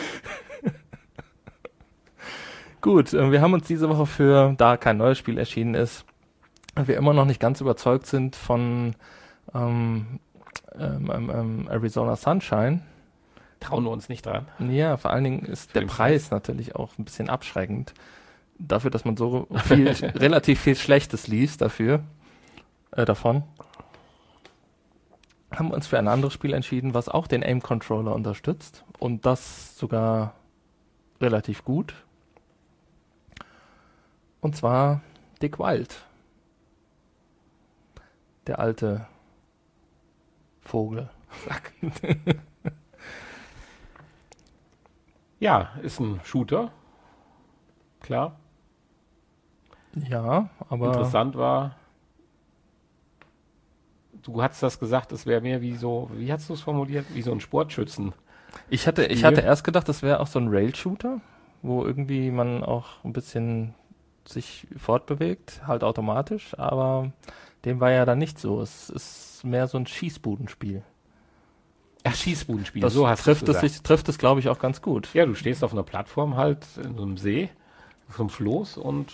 Gut, äh, wir haben uns diese Woche für, da kein neues Spiel erschienen ist, wir immer noch nicht ganz überzeugt sind von ähm, ähm, ähm, Arizona Sunshine. Trauen wir uns nicht dran. Ja, vor allen Dingen ist der Preis Preis natürlich auch ein bisschen abschreckend. Dafür, dass man so viel, relativ viel Schlechtes liest dafür, äh, davon, haben wir uns für ein anderes Spiel entschieden, was auch den Aim-Controller unterstützt. Und das sogar relativ gut. Und zwar Dick Wild. Der alte Vogel. Ja, ist ein Shooter. Klar. Ja, aber... Interessant war, du hast das gesagt, es wäre mehr wie so, wie hast du es formuliert? Wie so ein Sportschützen. Ich hatte, ich hatte erst gedacht, das wäre auch so ein Rail-Shooter, wo irgendwie man auch ein bisschen sich fortbewegt, halt automatisch, aber dem war ja dann nicht so. Es ist mehr so ein Schießbudenspiel. Ach, Schießbudenspiel, das so hast trifft du es sich, trifft es, glaube ich, auch ganz gut. Ja, du stehst auf einer Plattform halt in so einem See, auf so einem Floß und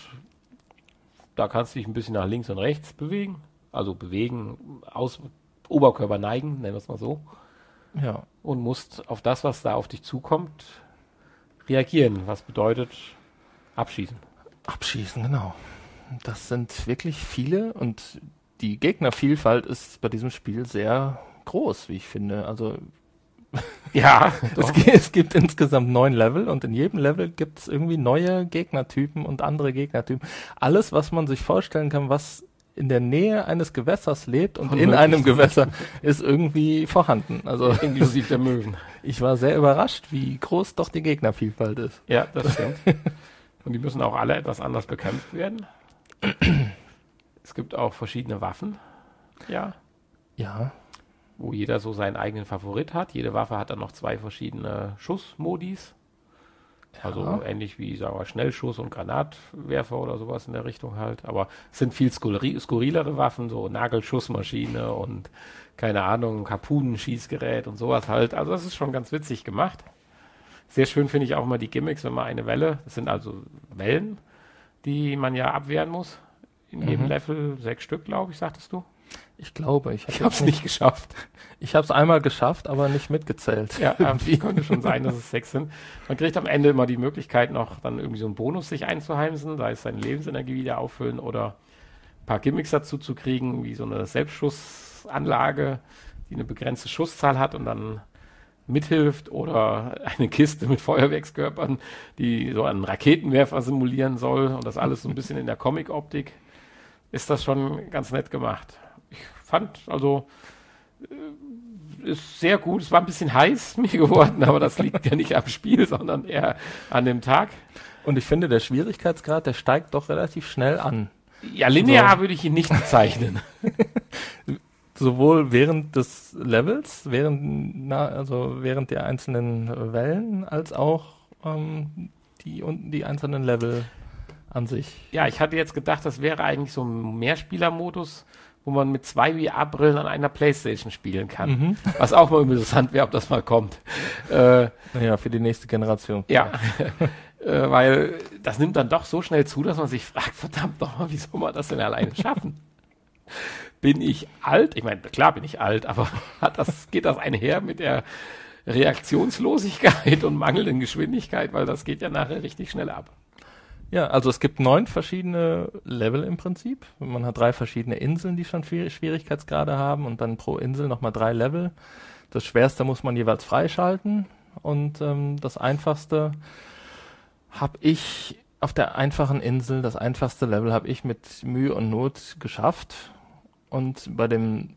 da kannst du dich ein bisschen nach links und rechts bewegen. Also bewegen, aus Oberkörper neigen, nennen wir es mal so. Ja. Und musst auf das, was da auf dich zukommt, reagieren. Was bedeutet abschießen. Abschießen, genau. Das sind wirklich viele und die Gegnervielfalt ist bei diesem Spiel sehr groß, wie ich finde. Also ja, es, g- es gibt insgesamt neun Level und in jedem Level gibt es irgendwie neue Gegnertypen und andere Gegnertypen. Alles, was man sich vorstellen kann, was in der Nähe eines Gewässers lebt und in einem Gewässer, ist irgendwie vorhanden. Also inklusive der Möwen. Ich war sehr überrascht, wie groß doch die Gegnervielfalt ist. Ja, das stimmt. Und die müssen auch alle etwas anders bekämpft werden. Es gibt auch verschiedene Waffen. Ja. Ja. Wo jeder so seinen eigenen Favorit hat. Jede Waffe hat dann noch zwei verschiedene Schussmodis. Ja. Also ähnlich wie, sagen wir, Schnellschuss und Granatwerfer oder sowas in der Richtung halt. Aber es sind viel skurri- skurrilere Waffen, so Nagelschussmaschine und keine Ahnung, Harpunenschießgerät und sowas halt. Also das ist schon ganz witzig gemacht. Sehr schön finde ich auch mal die Gimmicks, wenn man eine Welle, das sind also Wellen, die man ja abwehren muss. In jedem Mhm. Level sechs Stück, glaube ich, sagtest du. Ich glaube, ich, Ich habe es nicht geschafft. Ich habe es einmal geschafft, aber nicht mitgezählt. Ja, irgendwie könnte schon sein, dass es sechs sind. Man kriegt am Ende immer die Möglichkeit, noch dann irgendwie so einen Bonus sich einzuheimsen, sei es seine Lebensenergie wieder auffüllen oder ein paar Gimmicks dazu zu kriegen, wie so eine Selbstschussanlage, die eine begrenzte Schusszahl hat und dann mithilft, oder eine Kiste mit Feuerwerkskörpern, die so einen Raketenwerfer simulieren soll, und das alles so ein bisschen in der Comic-Optik, ist das schon ganz nett gemacht. Ich fand, also äh, ist sehr gut. Es war ein bisschen heiß mir geworden, aber das liegt ja nicht am Spiel, sondern eher an dem Tag. Und ich finde, der Schwierigkeitsgrad, der steigt doch relativ schnell an. Ja, linear So. würde ich ihn nicht bezeichnen. Sowohl während des Levels, während, na, also während der einzelnen Wellen, als auch ähm, die, und die einzelnen Level an sich. Ja, ich hatte jetzt gedacht, das wäre eigentlich so ein Mehrspielermodus, wo man mit zwei V R-Brillen an einer Playstation spielen kann. Mhm. Was auch mal interessant wäre, ob das mal kommt. Äh, Naja, für die nächste Generation. ja, Äh, weil das nimmt dann doch so schnell zu, dass man sich fragt, verdammt nochmal, wie soll man das denn alleine schaffen? Bin ich alt? Ich meine, klar bin ich alt, aber hat das, geht das einher mit der Reaktionslosigkeit und mangelnden Geschwindigkeit, weil das geht ja nachher richtig schnell ab. Ja, also es gibt neun verschiedene Level im Prinzip. Man hat drei verschiedene Inseln, die schon Schwier- Schwierigkeitsgrade haben und dann pro Insel nochmal drei Level. Das Schwerste muss man jeweils freischalten und ähm, das Einfachste habe ich auf der einfachen Insel, das einfachste Level habe ich mit Mühe und Not geschafft. Und bei dem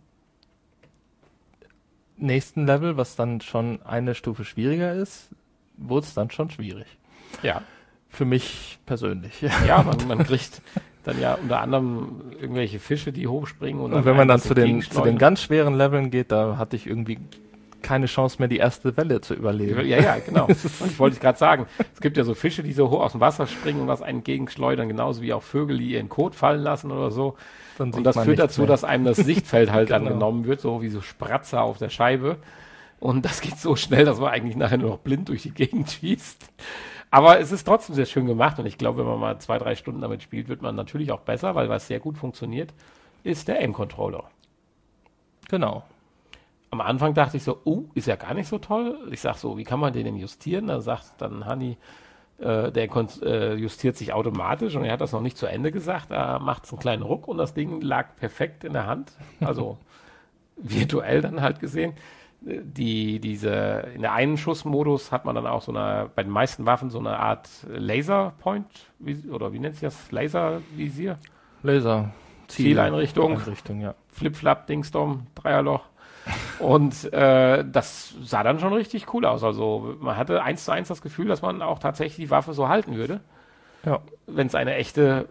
nächsten Level, was dann schon eine Stufe schwieriger ist, wurde es dann schon schwierig. Ja. Für mich persönlich. Ja, man, man kriegt dann ja unter anderem irgendwelche Fische, die hochspringen. Und, Und wenn man dann zu den, zu den ganz schweren Leveln geht, da hatte ich irgendwie keine Chance mehr, die erste Welle zu überleben. Ja, ja, genau. Und ich wollte gerade sagen, es gibt ja so Fische, die so hoch aus dem Wasser springen und was einen entgegenschleudern, genauso wie auch Vögel, die ihren Kot fallen lassen oder so. Dann und das führt dazu, mehr. dass einem das Sichtfeld halt Genau. dann genommen wird, so wie so Spratzer auf der Scheibe. Und das geht so schnell, dass man eigentlich nachher nur noch blind durch die Gegend schießt. Aber es ist trotzdem sehr schön gemacht und ich glaube, wenn man mal zwei, drei Stunden damit spielt, wird man natürlich auch besser, weil was sehr gut funktioniert, ist der Aim-Controller. Genau. Am Anfang dachte ich so, oh, ist ja gar nicht so toll. Ich sag so, wie kann man den denn justieren? Da sagt dann Hanni, äh, der kon- äh, justiert sich automatisch und er hat das noch nicht zu Ende gesagt. Da macht es einen kleinen Ruck und das Ding lag perfekt in der Hand. Also virtuell dann halt gesehen. Die, diese, in der einen Schussmodus hat man dann auch so eine, bei den meisten Waffen so eine Art Laserpoint, wie, oder wie nennt sich das? Laservisier? Laser. Zieleinrichtung. Einrichtung, ja. Flip-Flap, Dingsdom, Dreierloch. Und äh, das sah dann schon richtig cool aus. Also man hatte eins zu eins das Gefühl, dass man auch tatsächlich die Waffe so halten würde. Ja. Wenn es eine echte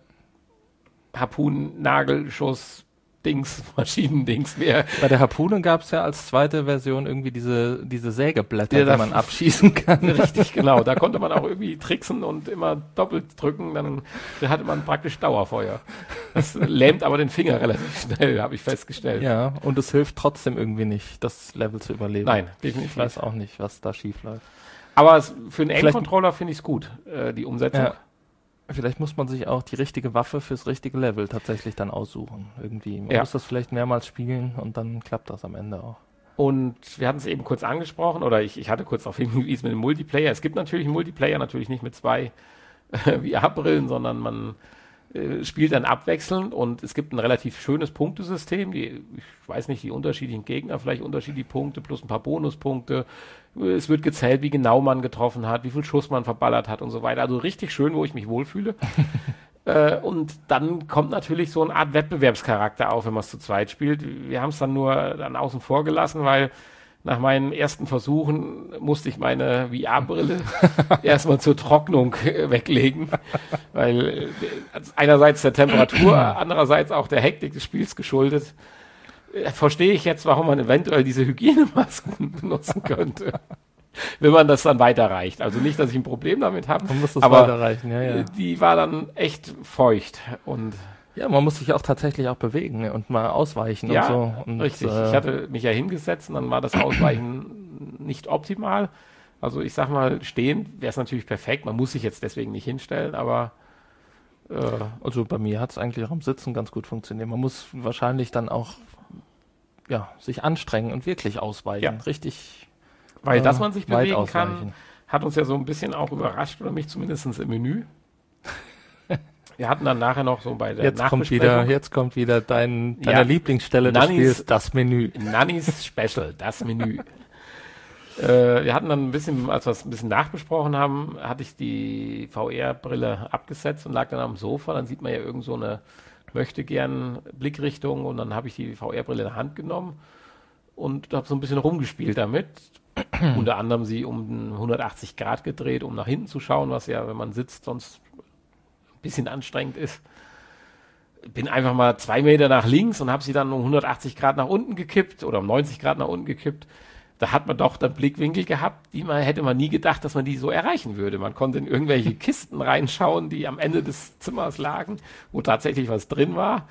Harpun-Nagelschuss Dings, Maschinendings wäre. Bei der Harpune gab es ja als zweite Version irgendwie diese, diese Sägeblätter, Ja, die man abschießen kann. Richtig, genau. Da konnte man auch irgendwie tricksen und immer doppelt drücken, dann hatte man praktisch Dauerfeuer. Das lähmt aber den Finger relativ schnell, habe ich festgestellt. Ja, und es hilft trotzdem irgendwie nicht, das Level zu überleben. Nein, definitiv. Ich weiß auch nicht, was da schief läuft. Aber es, für einen Vielleicht- Aim-Controller finde ich es gut, äh, die Umsetzung. Ja. Vielleicht muss man sich auch die richtige Waffe fürs richtige Level tatsächlich dann aussuchen. Irgendwie. Man Ja. muss das vielleicht mehrmals spielen und dann klappt das am Ende auch. Und wir hatten es eben kurz angesprochen, oder ich, ich hatte kurz darauf hingewiesen mit dem Multiplayer. Es gibt natürlich einen Multiplayer, natürlich nicht mit zwei äh, V R-Brillen, sondern man äh, spielt dann abwechselnd und es gibt ein relativ schönes Punktesystem. Die, ich weiß nicht, die unterschiedlichen Gegner, vielleicht unterschiedliche Punkte plus ein paar Bonuspunkte. Es wird gezählt, wie genau man getroffen hat, wie viel Schuss man verballert hat und so weiter. Also richtig schön, wo ich mich wohlfühle. äh, und dann kommt natürlich so eine Art Wettbewerbscharakter auf, wenn man es zu zweit spielt. Wir haben es dann nur dann außen vor gelassen, weil nach meinen ersten Versuchen musste ich meine V R-Brille erstmal zur Trocknung äh, weglegen, weil äh, einerseits der Temperatur, andererseits auch der Hektik des Spiels geschuldet. Äh, Verstehe ich jetzt, warum man eventuell diese Hygienemasken benutzen könnte, wenn man das dann weiterreicht. Also nicht, dass ich ein Problem damit habe, Man muss das aber weiterreichen, ja, ja. äh, die war dann echt feucht und Ja, man muss sich auch tatsächlich auch bewegen ne, und mal ausweichen ja, und so. Und, richtig. äh, Ich hatte mich ja hingesetzt und dann war das Ausweichen nicht optimal. Also ich sag mal, stehen wäre es natürlich perfekt. Man muss sich jetzt deswegen nicht hinstellen, aber äh, Also bei mir hat es eigentlich auch im Sitzen ganz gut funktioniert. Man muss wahrscheinlich dann auch ja, sich anstrengen und wirklich ausweichen. Ja. Richtig. weil äh, dass man sich weit bewegen kann, ausweichen. hat uns ja so ein bisschen auch überrascht oder mich zumindest im Menü. Wir hatten dann nachher noch so bei der Jetzt kommt Nachbesprechung wieder, jetzt kommt wieder dein, deine Ja. Lieblingsstelle des Nannis- Spiels, das Menü. Nanny's Special, das Menü. äh, wir hatten dann ein bisschen, als wir es ein bisschen nachbesprochen haben, hatte ich die V R-Brille abgesetzt und lag dann am Sofa. Dann sieht man ja irgend so eine möchte gern Blickrichtung und dann habe ich die V R-Brille in der Hand genommen und habe so ein bisschen rumgespielt damit. Unter anderem sie um hundertachtzig Grad gedreht, um nach hinten zu schauen, was ja, wenn man sitzt, sonst ein bisschen anstrengend ist. Bin einfach mal zwei Meter nach links und habe sie dann um hundertachtzig Grad nach unten gekippt oder um neunzig Grad nach unten gekippt. Da hat man doch dann Blickwinkel gehabt, die man hätte man nie gedacht, dass man die so erreichen würde. Man konnte in irgendwelche Kisten reinschauen, die am Ende des Zimmers lagen, wo tatsächlich was drin war.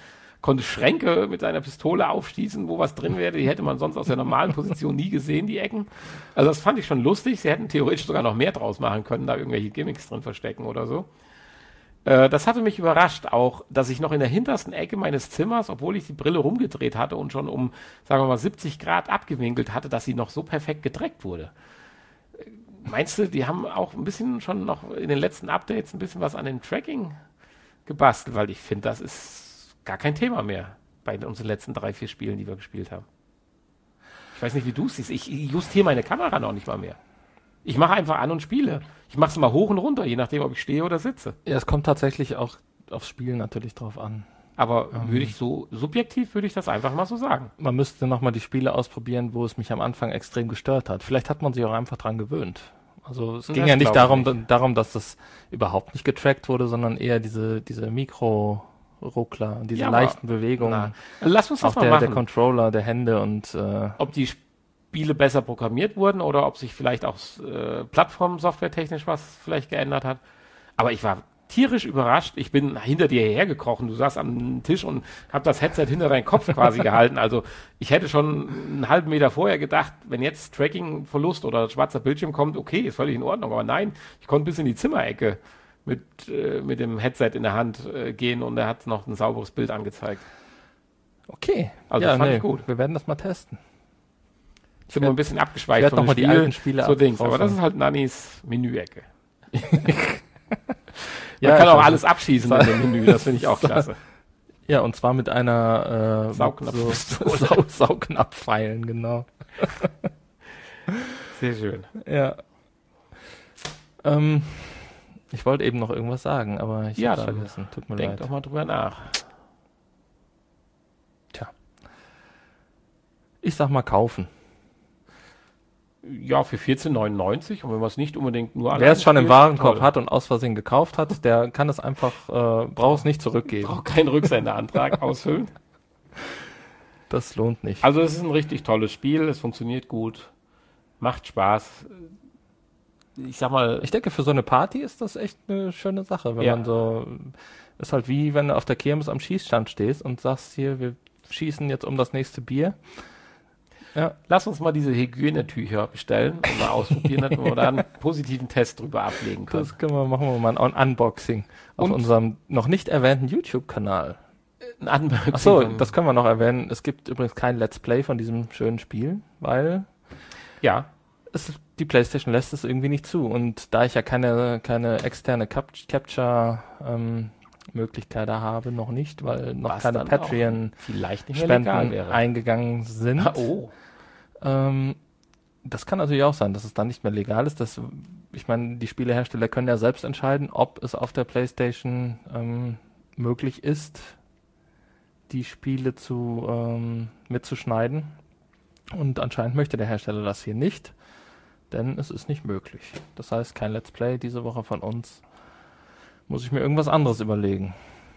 konnte Schränke mit seiner Pistole aufschießen, wo was drin wäre. Die hätte man sonst aus der normalen Position nie gesehen, die Ecken. Also das fand ich schon lustig. Sie hätten theoretisch sogar noch mehr draus machen können, da irgendwelche Gimmicks drin verstecken oder so. Äh, das hatte mich überrascht auch, dass ich noch in der hintersten Ecke meines Zimmers, obwohl ich die Brille rumgedreht hatte und schon um, sagen wir mal, siebzig Grad abgewinkelt hatte, dass sie noch so perfekt gedreckt wurde. Meinst du, die haben auch ein bisschen schon noch in den letzten Updates ein bisschen was an dem Tracking gebastelt? Weil ich finde, das ist gar kein Thema mehr bei unseren letzten drei, vier Spielen, die wir gespielt haben. Ich weiß nicht, wie du es siehst. Ich justiere meine Kamera noch nicht mal mehr. Ich mache einfach an und spiele. Ich mache es mal hoch und runter, je nachdem, ob ich stehe oder sitze. Ja, es kommt tatsächlich auch aufs Spiel natürlich drauf an. Aber ähm, würde ich so, subjektiv würde ich das einfach mal so sagen. Man müsste nochmal die Spiele ausprobieren, wo es mich am Anfang extrem gestört hat. Vielleicht hat man sich auch einfach dran gewöhnt. Also es ging Das ja nicht glaube ich darum, nicht. da- darum, dass das überhaupt nicht getrackt wurde, sondern eher diese, diese Mikro-Ruckler, diese Ja, aber- leichten Bewegungen. Na, lass uns das Auch mal der, machen. der Controller, der Hände und äh, Ob die Spiele besser programmiert wurden oder ob sich vielleicht auch äh, plattformsoftwaretechnisch was vielleicht geändert hat. Aber ich war tierisch überrascht. Ich bin hinter dir hergekrochen. Du saßt am Tisch und hab das Headset hinter deinen Kopf quasi gehalten. Also ich hätte schon einen halben Meter vorher gedacht, wenn jetzt Tracking-Verlust oder schwarzer Bildschirm kommt, okay, ist völlig in Ordnung. Aber nein, ich konnte bis in die Zimmerecke mit, äh, mit dem Headset in der Hand äh, gehen und er hat noch ein sauberes Bild angezeigt. okay. Also ja, fand nee, ich gut. Wir werden das mal testen. Sind wir ein bisschen ich abgeschweift werd noch mal dem die alten Spiele so ab- Dings. Aber das rausholen. ist halt Nannis Menüecke. Ja, Man kann ich auch weiß alles abschießen in dem Menü, das finde ich auch klasse. Ja, und zwar mit einer äh, Saugnapf- so, Sau Saugnapfpfeilen, genau. Sehr schön. Ja. Ähm, ich wollte eben noch irgendwas sagen, aber ich Ja, hab's dann vergessen. Tut mir Denk leid. doch mal drüber nach. Tja. Ich sag mal kaufen. Ja, für vierzehn neunundneunzig und wenn man es nicht unbedingt nur Wer alleine es schon im spielt, Warenkorb toll. hat und aus Versehen gekauft hat, der kann es einfach, äh, braucht es nicht zurückgeben. Braucht keinen Rücksenderantrag ausfüllen. Das lohnt nicht. Also es ist ein richtig tolles Spiel, es funktioniert gut, macht Spaß. Ich sag mal, Ich denke, für so eine Party ist das echt eine schöne Sache, wenn Ja. man so, ist halt wie wenn du auf der Kirmes am Schießstand stehst und sagst hier, wir schießen jetzt um das nächste Bier. Ja, lass uns mal diese Hygienetücher bestellen und mal ausprobieren, damit wir da einen positiven Test drüber ablegen können. das können wir, machen wir mal ein Un- Unboxing auf Und- unserem noch nicht erwähnten YouTube-Kanal. Ein Unboxing Achso, von- das können wir noch erwähnen. Es gibt übrigens kein Let's Play von diesem schönen Spiel, weil ja, es, die PlayStation lässt es irgendwie nicht zu. Und da ich ja keine, keine externe Cap Capture ähm, Möglichkeit da habe, noch nicht, weil noch was keine dann Patreon auch vielleicht nicht mehr legal Spenden wäre. eingegangen sind. Ah, oh, Ähm, das kann natürlich auch sein, dass es dann nicht mehr legal ist. Dass, ich meine, die Spielehersteller können ja selbst entscheiden, ob es auf der PlayStation ähm, möglich ist, die Spiele zu ähm, mitzuschneiden. Und anscheinend möchte der Hersteller das hier nicht, denn es ist nicht möglich. Das heißt, kein Let's Play diese Woche von uns. Muss ich mir irgendwas anderes überlegen.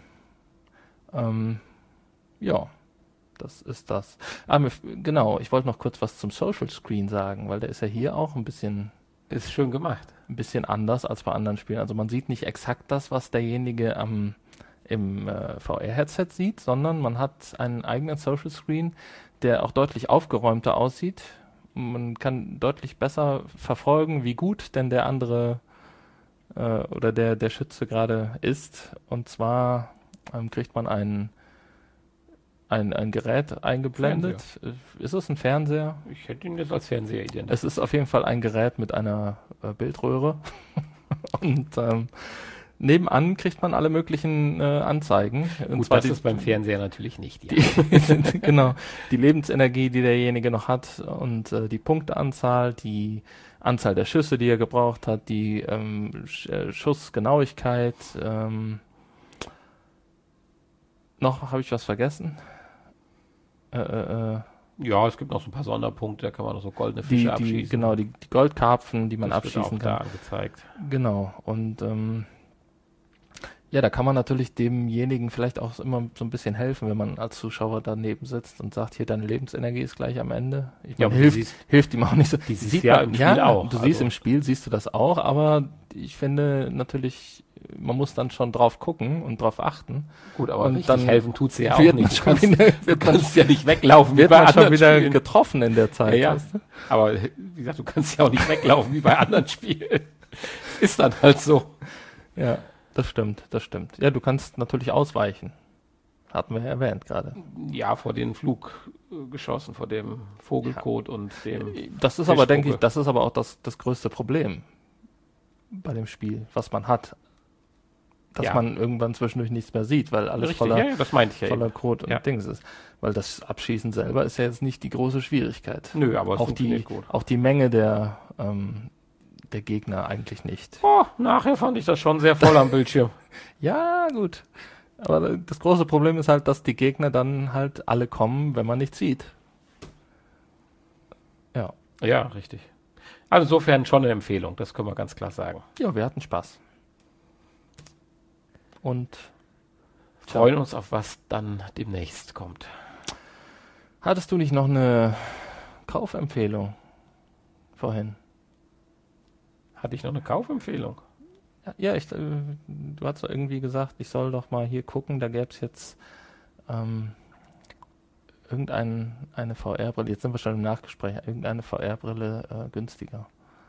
Ähm, ja. Das ist das. Ah, mir, f- genau, ich wollte noch kurz was zum Social Screen sagen, weil der ist ja hier auch ein bisschen, ist schön gemacht. ein bisschen anders als bei anderen Spielen. Also man sieht nicht exakt das, was derjenige am, im äh, V R-Headset sieht, sondern man hat einen eigenen Social Screen, der auch deutlich aufgeräumter aussieht. Man kann deutlich besser verfolgen, wie gut denn der andere äh, oder der, der Schütze gerade ist. Und zwar ähm, kriegt man einen Ein, ein Gerät eingeblendet. Äh, Ist es ein Fernseher? Ich hätte ihn jetzt als Fernseher identifiziert. Es ist auf jeden Fall ein Gerät mit einer äh, Bildröhre. Und ähm, nebenan kriegt man alle möglichen äh, Anzeigen. Und Gut, zwar das die, ist beim Fernseher natürlich nicht. Ja. die, genau, die Lebensenergie, die derjenige noch hat und äh, die Punkteanzahl, die Anzahl der Schüsse, die er gebraucht hat, die ähm, Sch äh, Schussgenauigkeit. Ähm, noch habe ich was vergessen? Äh, äh, äh, Ja, es gibt noch so ein paar Sonderpunkte, da kann man noch so goldene die, Fische die, abschießen. genau, die, die Goldkarpfen, die man Das wird abschießen auch da kann. angezeigt. Genau. Und ähm, ja, da kann man natürlich demjenigen vielleicht auch immer so ein bisschen helfen, wenn man als Zuschauer daneben sitzt und sagt, hier, deine Lebensenergie ist gleich am Ende. Ich Ja, meine, aber du hilft, siehst- hilft ihm auch nicht so. Die siehst Sieht ja man- im Spiel auch, Du also- siehst im Spiel, siehst du das auch, aber ich finde natürlich man muss dann schon drauf gucken und drauf achten. Gut, aber und richtig dann helfen tut sie ja auch wird nicht. man Du schon kannst, wieder, du kannst ja nicht weglaufen wird wie bei man schon anderen wieder Spielen. getroffen in der Zeit. Ja, ja. Weißt du? Aber wie gesagt, du kannst ja auch nicht weglaufen wie bei anderen Spielen. Ist dann halt so. Ja, das stimmt, das stimmt. Ja, du kannst natürlich ausweichen. Hatten wir ja erwähnt gerade. Ja, vor den Fluggeschossen, vor dem Vogelkot ja. und dem Das ist aber, denke ich, das ist aber auch das, das größte Problem bei dem Spiel, was man hat. Dass ja. man irgendwann zwischendurch nichts mehr sieht, weil alles Richtig, voller, ja, das meinte ich ja voller eben. Code und ja. Dings ist. Weil das Abschießen selber ist ja jetzt nicht die große Schwierigkeit. Nö, aber es auch die, gut. Auch die Menge der, ähm, der Gegner eigentlich nicht. Oh, nachher fand ich das schon sehr voll am Bildschirm. Ja, gut. Aber das große Problem ist halt, dass die Gegner dann halt alle kommen, wenn man nichts sieht. Ja. Ja, richtig. Also insofern schon eine Empfehlung, das können wir ganz klar sagen. Ja, wir hatten Spaß. Und freuen uns auf was dann demnächst kommt. Hattest du nicht noch eine Kaufempfehlung vorhin? Hatte ich noch eine Kaufempfehlung? Ja, ich, äh, du hast irgendwie gesagt, ich soll doch mal hier gucken, da gäbe es jetzt ähm, irgendeine eine V R-Brille, jetzt sind wir schon im Nachgespräch, irgendeine V R-Brille äh, günstiger.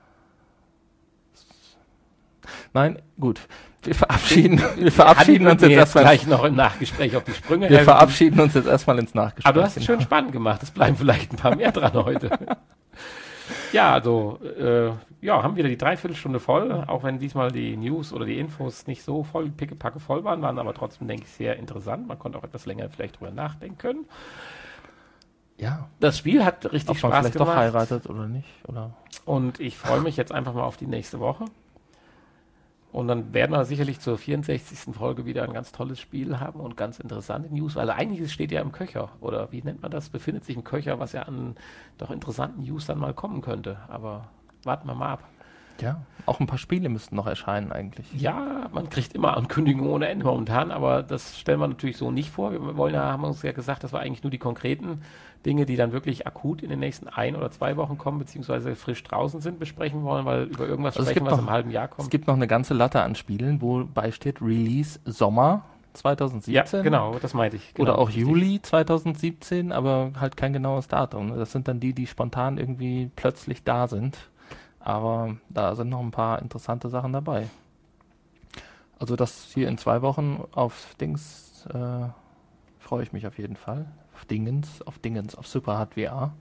Nein, gut. Wir verabschieden, wir verabschieden uns jetzt erstmal gleich noch im Nachgespräch auf die Sprünge. Wir helfen. verabschieden uns jetzt erstmal ins Nachgespräch. Aber du hast es schön spannend gemacht. Es bleiben vielleicht ein paar mehr dran heute. Ja, also äh, ja, haben wieder die Dreiviertelstunde voll, auch wenn diesmal die News oder die Infos nicht so voll pickepacke voll waren, waren aber trotzdem, denke ich, sehr interessant. Man konnte auch etwas länger vielleicht drüber nachdenken können. Ja. Das Spiel hat richtig Ob man Spaß vielleicht gemacht. doch heiratet oder nicht. Oder? Und ich freue mich jetzt einfach mal auf die nächste Woche. Und dann werden wir sicherlich zur vierundsechzigsten Folge wieder ein ganz tolles Spiel haben und ganz interessante News, weil einiges steht ja im Köcher, oder wie nennt man das? Befindet sich im Köcher, was ja an doch interessanten News dann mal kommen könnte. Aber warten wir mal ab. Ja, auch ein paar Spiele müssten noch erscheinen eigentlich. Ja, man kriegt immer Ankündigungen ohne Ende momentan, aber das stellen wir natürlich so nicht vor. Wir wollen ja, haben uns ja gesagt, das war eigentlich nur die konkreten Dinge, die dann wirklich akut in den nächsten ein oder zwei Wochen kommen, beziehungsweise frisch draußen sind, besprechen wollen, weil über irgendwas also sprechen, was noch, im halben Jahr kommt. Es gibt noch eine ganze Latte an Spielen, wobei steht Release Sommer zweitausendsiebzehn. Ja, genau, das meinte ich. Genau, oder auch richtig. Juli zweitausendsiebzehn, aber halt kein genaues Datum. Das sind dann die, die spontan irgendwie plötzlich da sind. Aber da sind noch ein paar interessante Sachen dabei. Also das hier in zwei Wochen auf Dings äh, freue ich mich auf jeden Fall. Auf Dingens, auf Dingens, auf Superhard V R.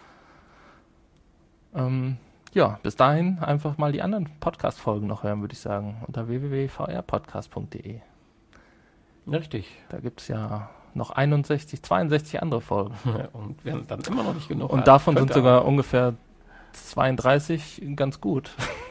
Ähm, ja, bis dahin einfach mal die anderen Podcast-Folgen noch hören, würde ich sagen. Unter w w w punkt v r podcast punkt d e. Richtig. Da gibt es ja noch einundsechzig, zweiundsechzig andere Folgen. Und wir haben dann immer noch nicht genug. Und davon sind sogar auch ungefähr zweiunddreißig ganz gut.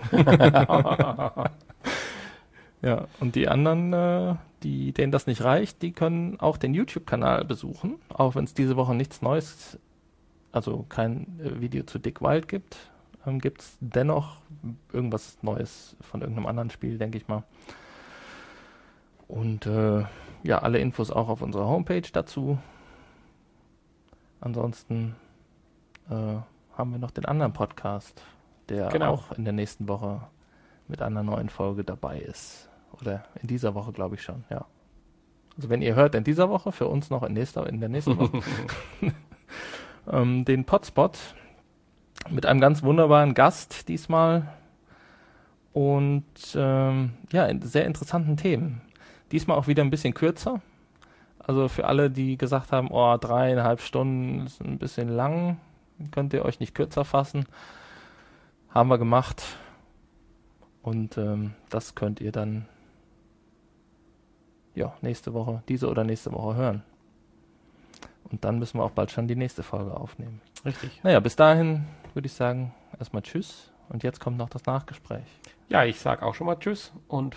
Ja, und die anderen, äh, die, denen das nicht reicht, die können auch den YouTube-Kanal besuchen, auch wenn es diese Woche nichts Neues, also kein äh, Video zu Dick Wild gibt, ähm, gibt es dennoch irgendwas Neues von irgendeinem anderen Spiel, denke ich mal. Und äh, ja, alle Infos auch auf unserer Homepage dazu. Ansonsten äh, haben wir noch den anderen Podcast, der genau. auch in der nächsten Woche mit einer neuen Folge dabei ist. Oder in dieser Woche, glaube ich schon, ja. Also wenn ihr hört in dieser Woche, für uns noch in, nächster, in der nächsten Woche, ähm, den Podspot mit einem ganz wunderbaren Gast diesmal und ähm, ja, in sehr interessanten Themen. Diesmal auch wieder ein bisschen kürzer. Also für alle, die gesagt haben, oh, dreieinhalb Stunden ist ein bisschen lang, könnt ihr euch nicht kürzer fassen. Haben wir gemacht. Und ähm, das könnt ihr dann ja, nächste Woche, diese oder nächste Woche hören. Und dann müssen wir auch bald schon die nächste Folge aufnehmen. Richtig. Naja, bis dahin würde ich sagen, erstmal tschüss. Und jetzt kommt noch das Nachgespräch. Ja, ich sag auch schon mal tschüss und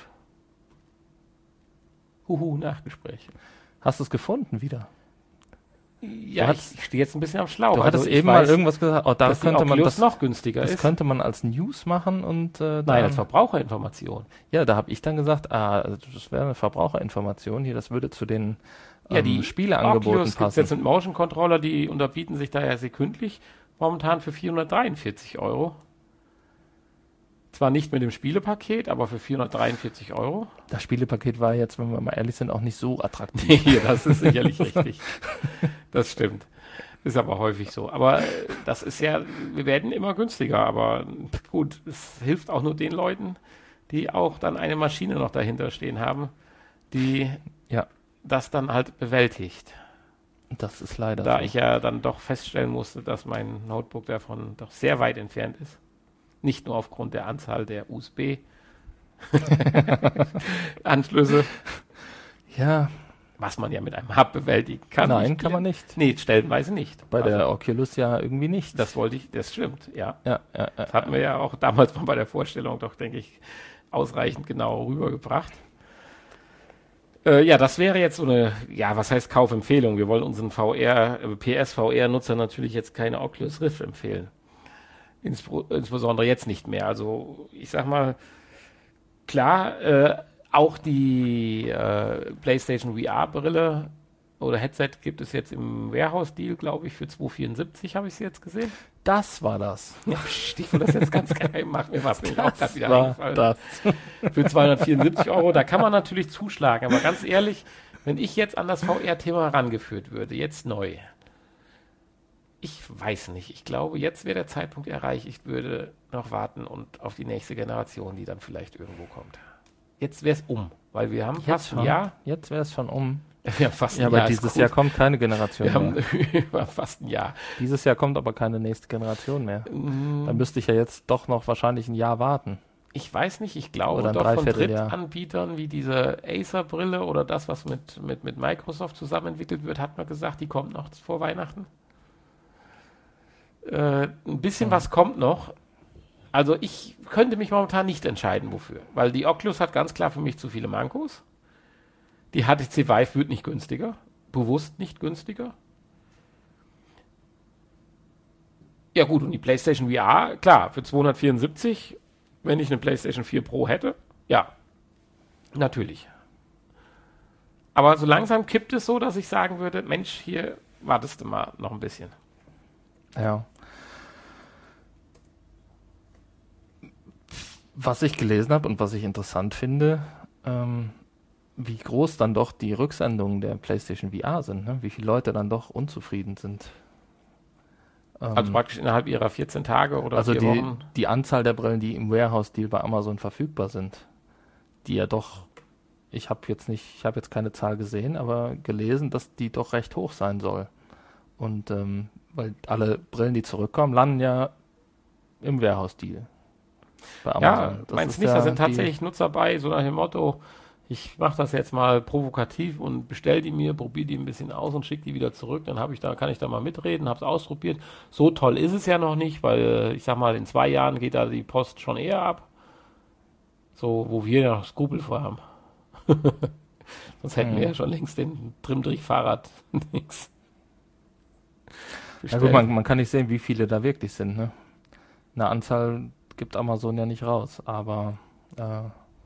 huhu, Nachgespräch. Hast du es gefunden wieder? Ja, ich, ich stehe jetzt ein bisschen am Schlauch. Du hattest also eben weiß, mal irgendwas gesagt, oh, da könnte man das noch günstiger das ist. könnte man als News machen und äh, Nein, als Verbraucherinformation. Ja, da habe ich dann gesagt, ah, das wäre eine Verbraucherinformation hier, das würde zu den ähm, ja, die Spieleangeboten Oculus passen. Jetzt sind Motion Controller, die unterbieten sich daher sekündlich momentan für vierhundertdreiundvierzig Euro. Zwar nicht mit dem Spielepaket, aber für vierhundertdreiundvierzig Euro. Das Spielepaket war jetzt, wenn wir mal ehrlich sind, auch nicht so attraktiv. Nee, das ist sicherlich richtig. Das stimmt. Ist aber häufig so. Aber das ist ja, wir werden immer günstiger. Aber gut, es hilft auch nur den Leuten, die auch dann eine Maschine noch dahinter stehen haben, die ja. das dann halt bewältigt. Das ist leider Da so. ich ja dann doch feststellen musste, dass mein Notebook davon doch sehr weit entfernt ist. Nicht nur aufgrund der Anzahl der U S B-Anschlüsse. Ja. Was man ja mit einem Hub bewältigen kann. Nein, kann man nicht. Nee, stellenweise nicht. Bei also, der Oculus ja irgendwie nicht. Das wollte ich, das stimmt, ja. Ja, ja, ja. Das hatten wir ja auch damals mal bei der Vorstellung doch, denke ich, ausreichend genau rübergebracht. Äh, ja, das wäre jetzt so eine, ja, was heißt Kaufempfehlung? Wir wollen unseren V R, äh, P S V R-Nutzer natürlich jetzt keine Oculus Rift empfehlen. Inspro- insbesondere jetzt nicht mehr. Also ich sag mal, klar, äh, auch die äh, PlayStation V R-Brille oder Headset gibt es jetzt im Warehouse-Deal, glaube ich, für zweihundertvierundsiebzig, habe ich sie jetzt gesehen. Das war das. Ja, pst, ich will das jetzt ganz geheim machen. Mir war es nämlich auch gerade wieder war eingefallen. das. Für zweihundertvierundsiebzig Euro, da kann man natürlich zuschlagen. Aber ganz ehrlich, wenn ich jetzt an das V R-Thema herangeführt würde, jetzt neu, ich weiß nicht. Ich glaube, jetzt wäre der Zeitpunkt erreicht. Ich würde noch warten und auf die nächste Generation, die dann vielleicht irgendwo kommt. Jetzt wäre es um, weil wir haben fast ein Jahr. Jetzt wäre es schon um. Wir haben fast ein Ja, aber Jahr, dieses ist Jahr gut. kommt keine Generation Wir haben mehr. über fast ein Jahr. Dieses Jahr kommt aber keine nächste Generation mehr. Mm, Dann müsste ich ja jetzt doch noch wahrscheinlich ein Jahr warten. Ich weiß nicht, ich glaube Oder ein doch von Dreivierteljahr. Drittanbietern wie diese Acer-Brille oder das, was mit, mit, mit Microsoft zusammen entwickelt wird, hat man gesagt, die kommt noch vor Weihnachten. Äh, ein bisschen Mhm. was kommt noch. Also ich könnte mich momentan nicht entscheiden, wofür. Weil die Oculus hat ganz klar für mich zu viele Mankos. Die H T C Vive wird nicht günstiger. Bewusst nicht günstiger. Ja gut, und die PlayStation V R, klar, für zweihundertvierundsiebzig, wenn ich eine PlayStation vier Pro hätte, ja, natürlich. Aber so langsam kippt es so, dass ich sagen würde, Mensch, hier wartest du mal noch ein bisschen. Ja. Was ich gelesen habe und was ich interessant finde, ähm, wie groß dann doch die Rücksendungen der PlayStation V R sind, ne? Wie viele Leute dann doch unzufrieden sind. Ähm, Also praktisch innerhalb ihrer vierzehn Tage oder also vier die, Wochen. die Anzahl der Brillen, die im Warehouse-Deal bei Amazon verfügbar sind, die ja doch, ich habe jetzt nicht, ich habe jetzt keine Zahl gesehen, aber gelesen, dass die doch recht hoch sein soll. Und ähm, weil alle Brillen, die zurückkommen, landen ja im Warehouse-Deal bei Ja, Amazon. Das meinst ist nicht, da ja sind die- tatsächlich Nutzer bei, so nach dem Motto, ich mache das jetzt mal provokativ und bestell die mir, probiere die ein bisschen aus und schicke die wieder zurück, dann habe ich da, kann ich da mal mitreden, habe es ausprobiert. So toll ist es ja noch nicht, weil ich sag mal, in zwei Jahren geht da die Post schon eher ab. So, wo wir ja noch Skrupel vor haben. Sonst hätten Hm. wir ja schon längst den Trimmdrich-Fahrrad nix. Ja gut, man, man kann nicht sehen, wie viele da wirklich sind. Ne? Eine Anzahl gibt Amazon ja nicht raus, aber äh,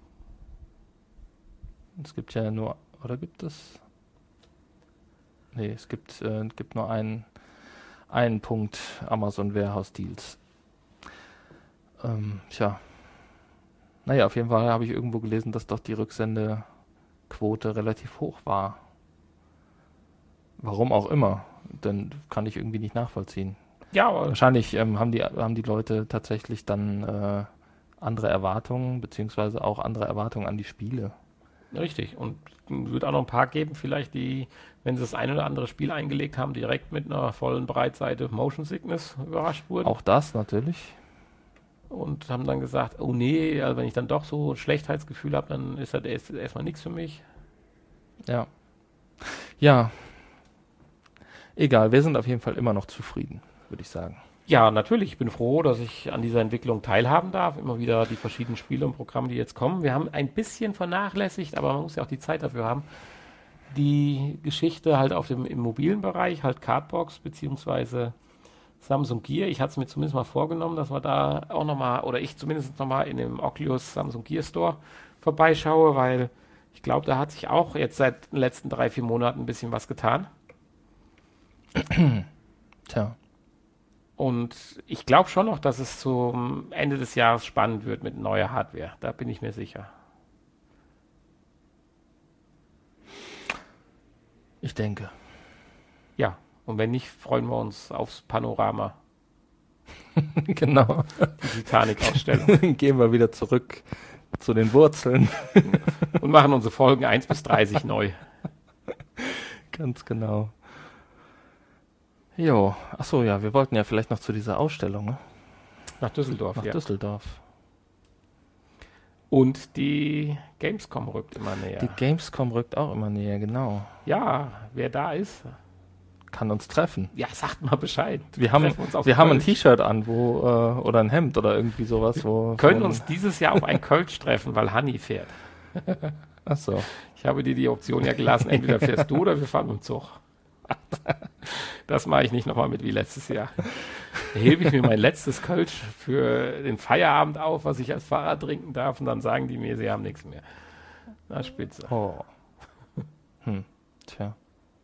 es gibt ja nur, oder gibt es? Nee, es gibt, äh, gibt nur einen, einen Punkt Amazon Warehouse Deals. Ähm, tja. Naja, auf jeden Fall habe ich irgendwo gelesen, dass doch die Rücksendequote relativ hoch war. Warum auch immer, denn kann ich irgendwie nicht nachvollziehen. Ja, aber Wahrscheinlich ähm, haben die haben die Leute tatsächlich dann äh, andere Erwartungen, beziehungsweise auch andere Erwartungen an die Spiele. richtig. Und wird auch noch ein paar geben, vielleicht, die, wenn sie das ein oder andere Spiel eingelegt haben, direkt mit einer vollen Breitseite Motion Sickness überrascht wurden. Auch das natürlich. Und haben dann gesagt, oh nee, also wenn ich dann doch so ein Schlechtheitsgefühl habe, dann ist das erst, erstmal nichts für mich. Ja. Ja. Egal, wir sind auf jeden Fall immer noch zufrieden, würde ich sagen. Ja, natürlich. Ich bin froh, dass ich an dieser Entwicklung teilhaben darf. Immer wieder die verschiedenen Spiele und Programme, die jetzt kommen. Wir haben ein bisschen vernachlässigt, aber man muss ja auch die Zeit dafür haben. Die Geschichte halt auf dem im mobilen Bereich, halt Cardbox beziehungsweise Samsung Gear. Ich hatte es mir zumindest mal vorgenommen, dass wir da auch nochmal, oder ich zumindest nochmal in dem Oculus Samsung Gear Store vorbeischaue, weil ich glaube, da hat sich auch jetzt seit den letzten drei, vier Monaten ein bisschen was getan. Tja. Und ich glaube schon noch, dass es zum Ende des Jahres spannend wird mit neuer Hardware. Da bin ich mir sicher. Ich denke. Ja, und wenn nicht, freuen wir uns aufs Panorama. Genau. Die Titanic-Ausstellung. Gehen wir wieder zurück zu den Wurzeln. Und machen unsere Folgen eins bis dreißig neu. Ganz genau. Jo, achso, ja, wir wollten ja vielleicht noch zu dieser Ausstellung, ne? Nach Düsseldorf, Nach ja. Düsseldorf. Und die Gamescom rückt immer näher. Die Gamescom rückt auch immer näher, genau. Ja, wer da ist, kann uns treffen. Ja, sagt mal Bescheid. Wir haben, wir haben ein T-Shirt an, wo äh, oder ein Hemd oder irgendwie sowas, wo. Wir können uns dieses Jahr auf ein Kölsch treffen, weil Hanni fährt. Ach so. Ich habe dir die Option ja gelassen, entweder fährst du oder wir fahren mit dem Zug. Das mache ich nicht nochmal mit wie letztes Jahr. Da hebe ich mir mein letztes Kölsch für den Feierabend auf, was ich als Fahrer trinken darf, und dann sagen die mir, sie haben nichts mehr. Na, spitze. Oh. Hm. Tja.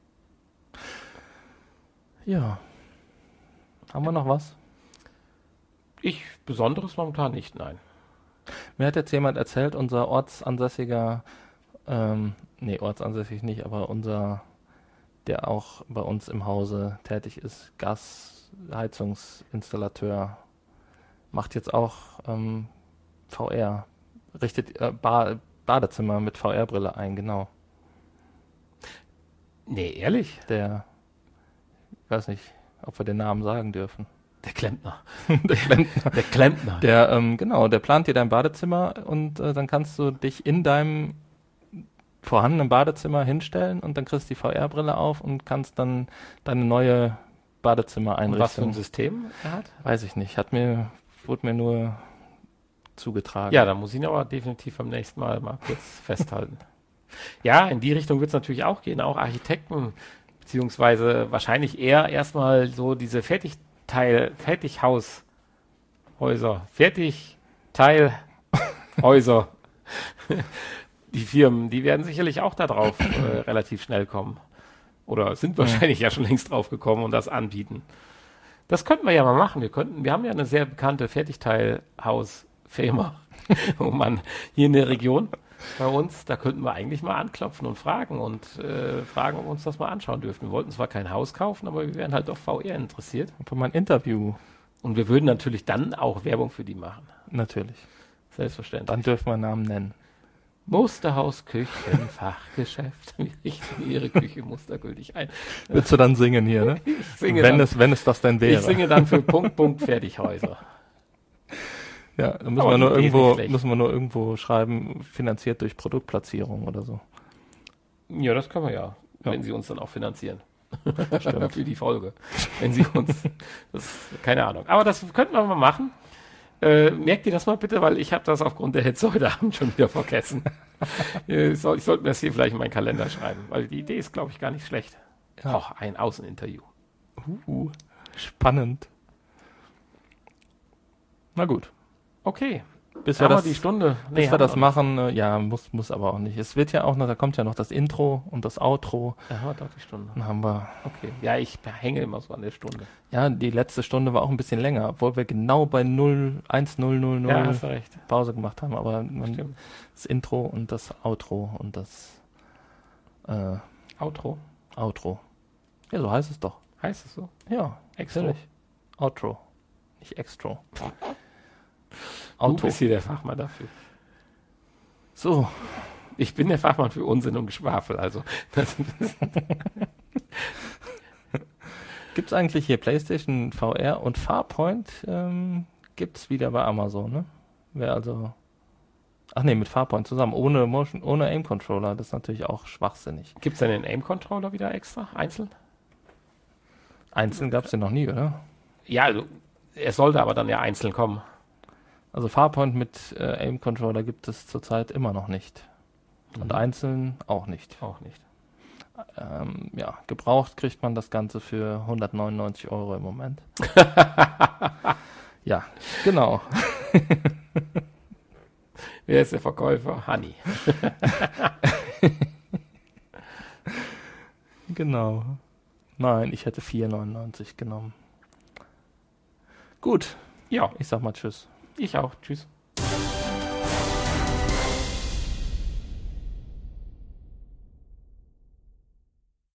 Ja. Haben wir noch was? Ich Besonderes momentan nicht, nein. Mir hat jetzt jemand erzählt, unser ortsansässiger, ähm, nee, ortsansässig nicht, aber unser, der auch bei uns im Hause tätig ist, Gasheizungsinstallateur, macht jetzt auch ähm, V R, richtet äh, ba- Badezimmer mit V R-Brille ein, genau. Nee, ehrlich? Der, ich weiß nicht, ob wir den Namen sagen dürfen. Der Klempner. der Klempner. Der Klempner. Der, ähm, genau, der plant dir dein Badezimmer und äh, dann kannst du dich in deinem vorhandenen Badezimmer hinstellen und dann kriegst du die V R-Brille auf und kannst dann deine neue Badezimmereinrichtung. Und was für ein System er hat? Weiß ich nicht. Hat mir, wurde mir nur zugetragen. Ja, dann muss ich ihn aber definitiv beim nächsten Mal mal kurz festhalten. Ja, in die Richtung wird es natürlich auch gehen, auch Architekten, beziehungsweise wahrscheinlich eher erstmal so diese Fertigteil, Fertighaushäuser, Fertigteilhäuser. Die Firmen, die werden sicherlich auch da drauf äh, relativ schnell kommen. Oder sind wahrscheinlich ja. ja schon längst drauf gekommen und das anbieten. Das könnten wir ja mal machen. Wir könnten, wir haben ja eine sehr bekannte Fertigteilhaus-Firma, wo man hier in der Region bei uns, da könnten wir eigentlich mal anklopfen und fragen und äh, fragen, ob wir uns das mal anschauen dürfen. Wir wollten zwar kein Haus kaufen, aber wir wären halt doch V R interessiert. Für mein Interview. Und wir würden natürlich dann auch Werbung für die machen. Natürlich. Selbstverständlich. Dann dürfen wir Namen nennen. Musterhaus, Küchen, Fachgeschäft. Wir richten Ihre Küche mustergültig ein. Willst du dann singen hier, ne? Ich singe wenn, dann, es, wenn es das denn wäre. Ich singe dann für Punkt, Punkt, Fertighäuser. Ja, dann müssen wir, nur irgendwo, müssen wir nur irgendwo schreiben, finanziert durch Produktplatzierung oder so. Ja, das können wir ja, ja. wenn Sie uns dann auch finanzieren. Stimmt. Für die Folge. Wenn Sie uns, das, keine Ahnung. Aber das könnten wir mal machen. Äh, merkt ihr das mal bitte, weil ich habe das aufgrund der Hitze heute Abend schon wieder vergessen. ich, soll, ich sollte mir das hier vielleicht in meinen Kalender schreiben, weil die Idee ist, glaube ich, gar nicht schlecht. Ja. Auch ein Außeninterview. Uh, spannend. Na gut. Okay. Bis wir das, die Stunde. Nee, bis wir das machen, äh, ja, muss, muss aber auch nicht. Es wird ja auch noch, da kommt ja noch das Intro und das Outro. Ja, haben wir doch die Stunde. Dann haben wir. Okay. Ja, ich hänge immer so an der Stunde. Ja, die letzte Stunde war auch ein bisschen länger, obwohl wir genau bei null eins null null null ja, hast du recht. Pause gemacht haben. Aber man, das Intro und das Outro und das äh, Outro. Outro. Ja, so heißt es doch. Heißt es so? Ja, Extra. Outro. Nicht Extra. Auto. Du bist hier der Fachmann dafür. So. Ich bin der Fachmann für Unsinn und Geschwafel, also. Gibt es eigentlich hier PlayStation V R und Farpoint? Ähm, gibt es wieder bei Amazon, ne? Wäre also. Ach nee, mit Farpoint zusammen, ohne Motion, ohne Aim-Controller. Das ist natürlich auch schwachsinnig. Gibt es denn den Aim-Controller wieder extra, einzeln? Einzeln gab es den noch nie, oder? Ja, also, er sollte aber dann ja einzeln kommen. Also Farpoint mit äh, Aim-Controller gibt es zurzeit immer noch nicht. Mhm. Und einzeln auch nicht. Auch nicht. Ähm, ja, gebraucht kriegt man das Ganze für hundertneunundneunzig Euro im Moment. Ja, genau. Wer ist der Verkäufer? Hanni. Genau. Nein, ich hätte vier neunundneunzig genommen. Gut, Ja, ich sag mal Tschüss. ich auch. Tschüss.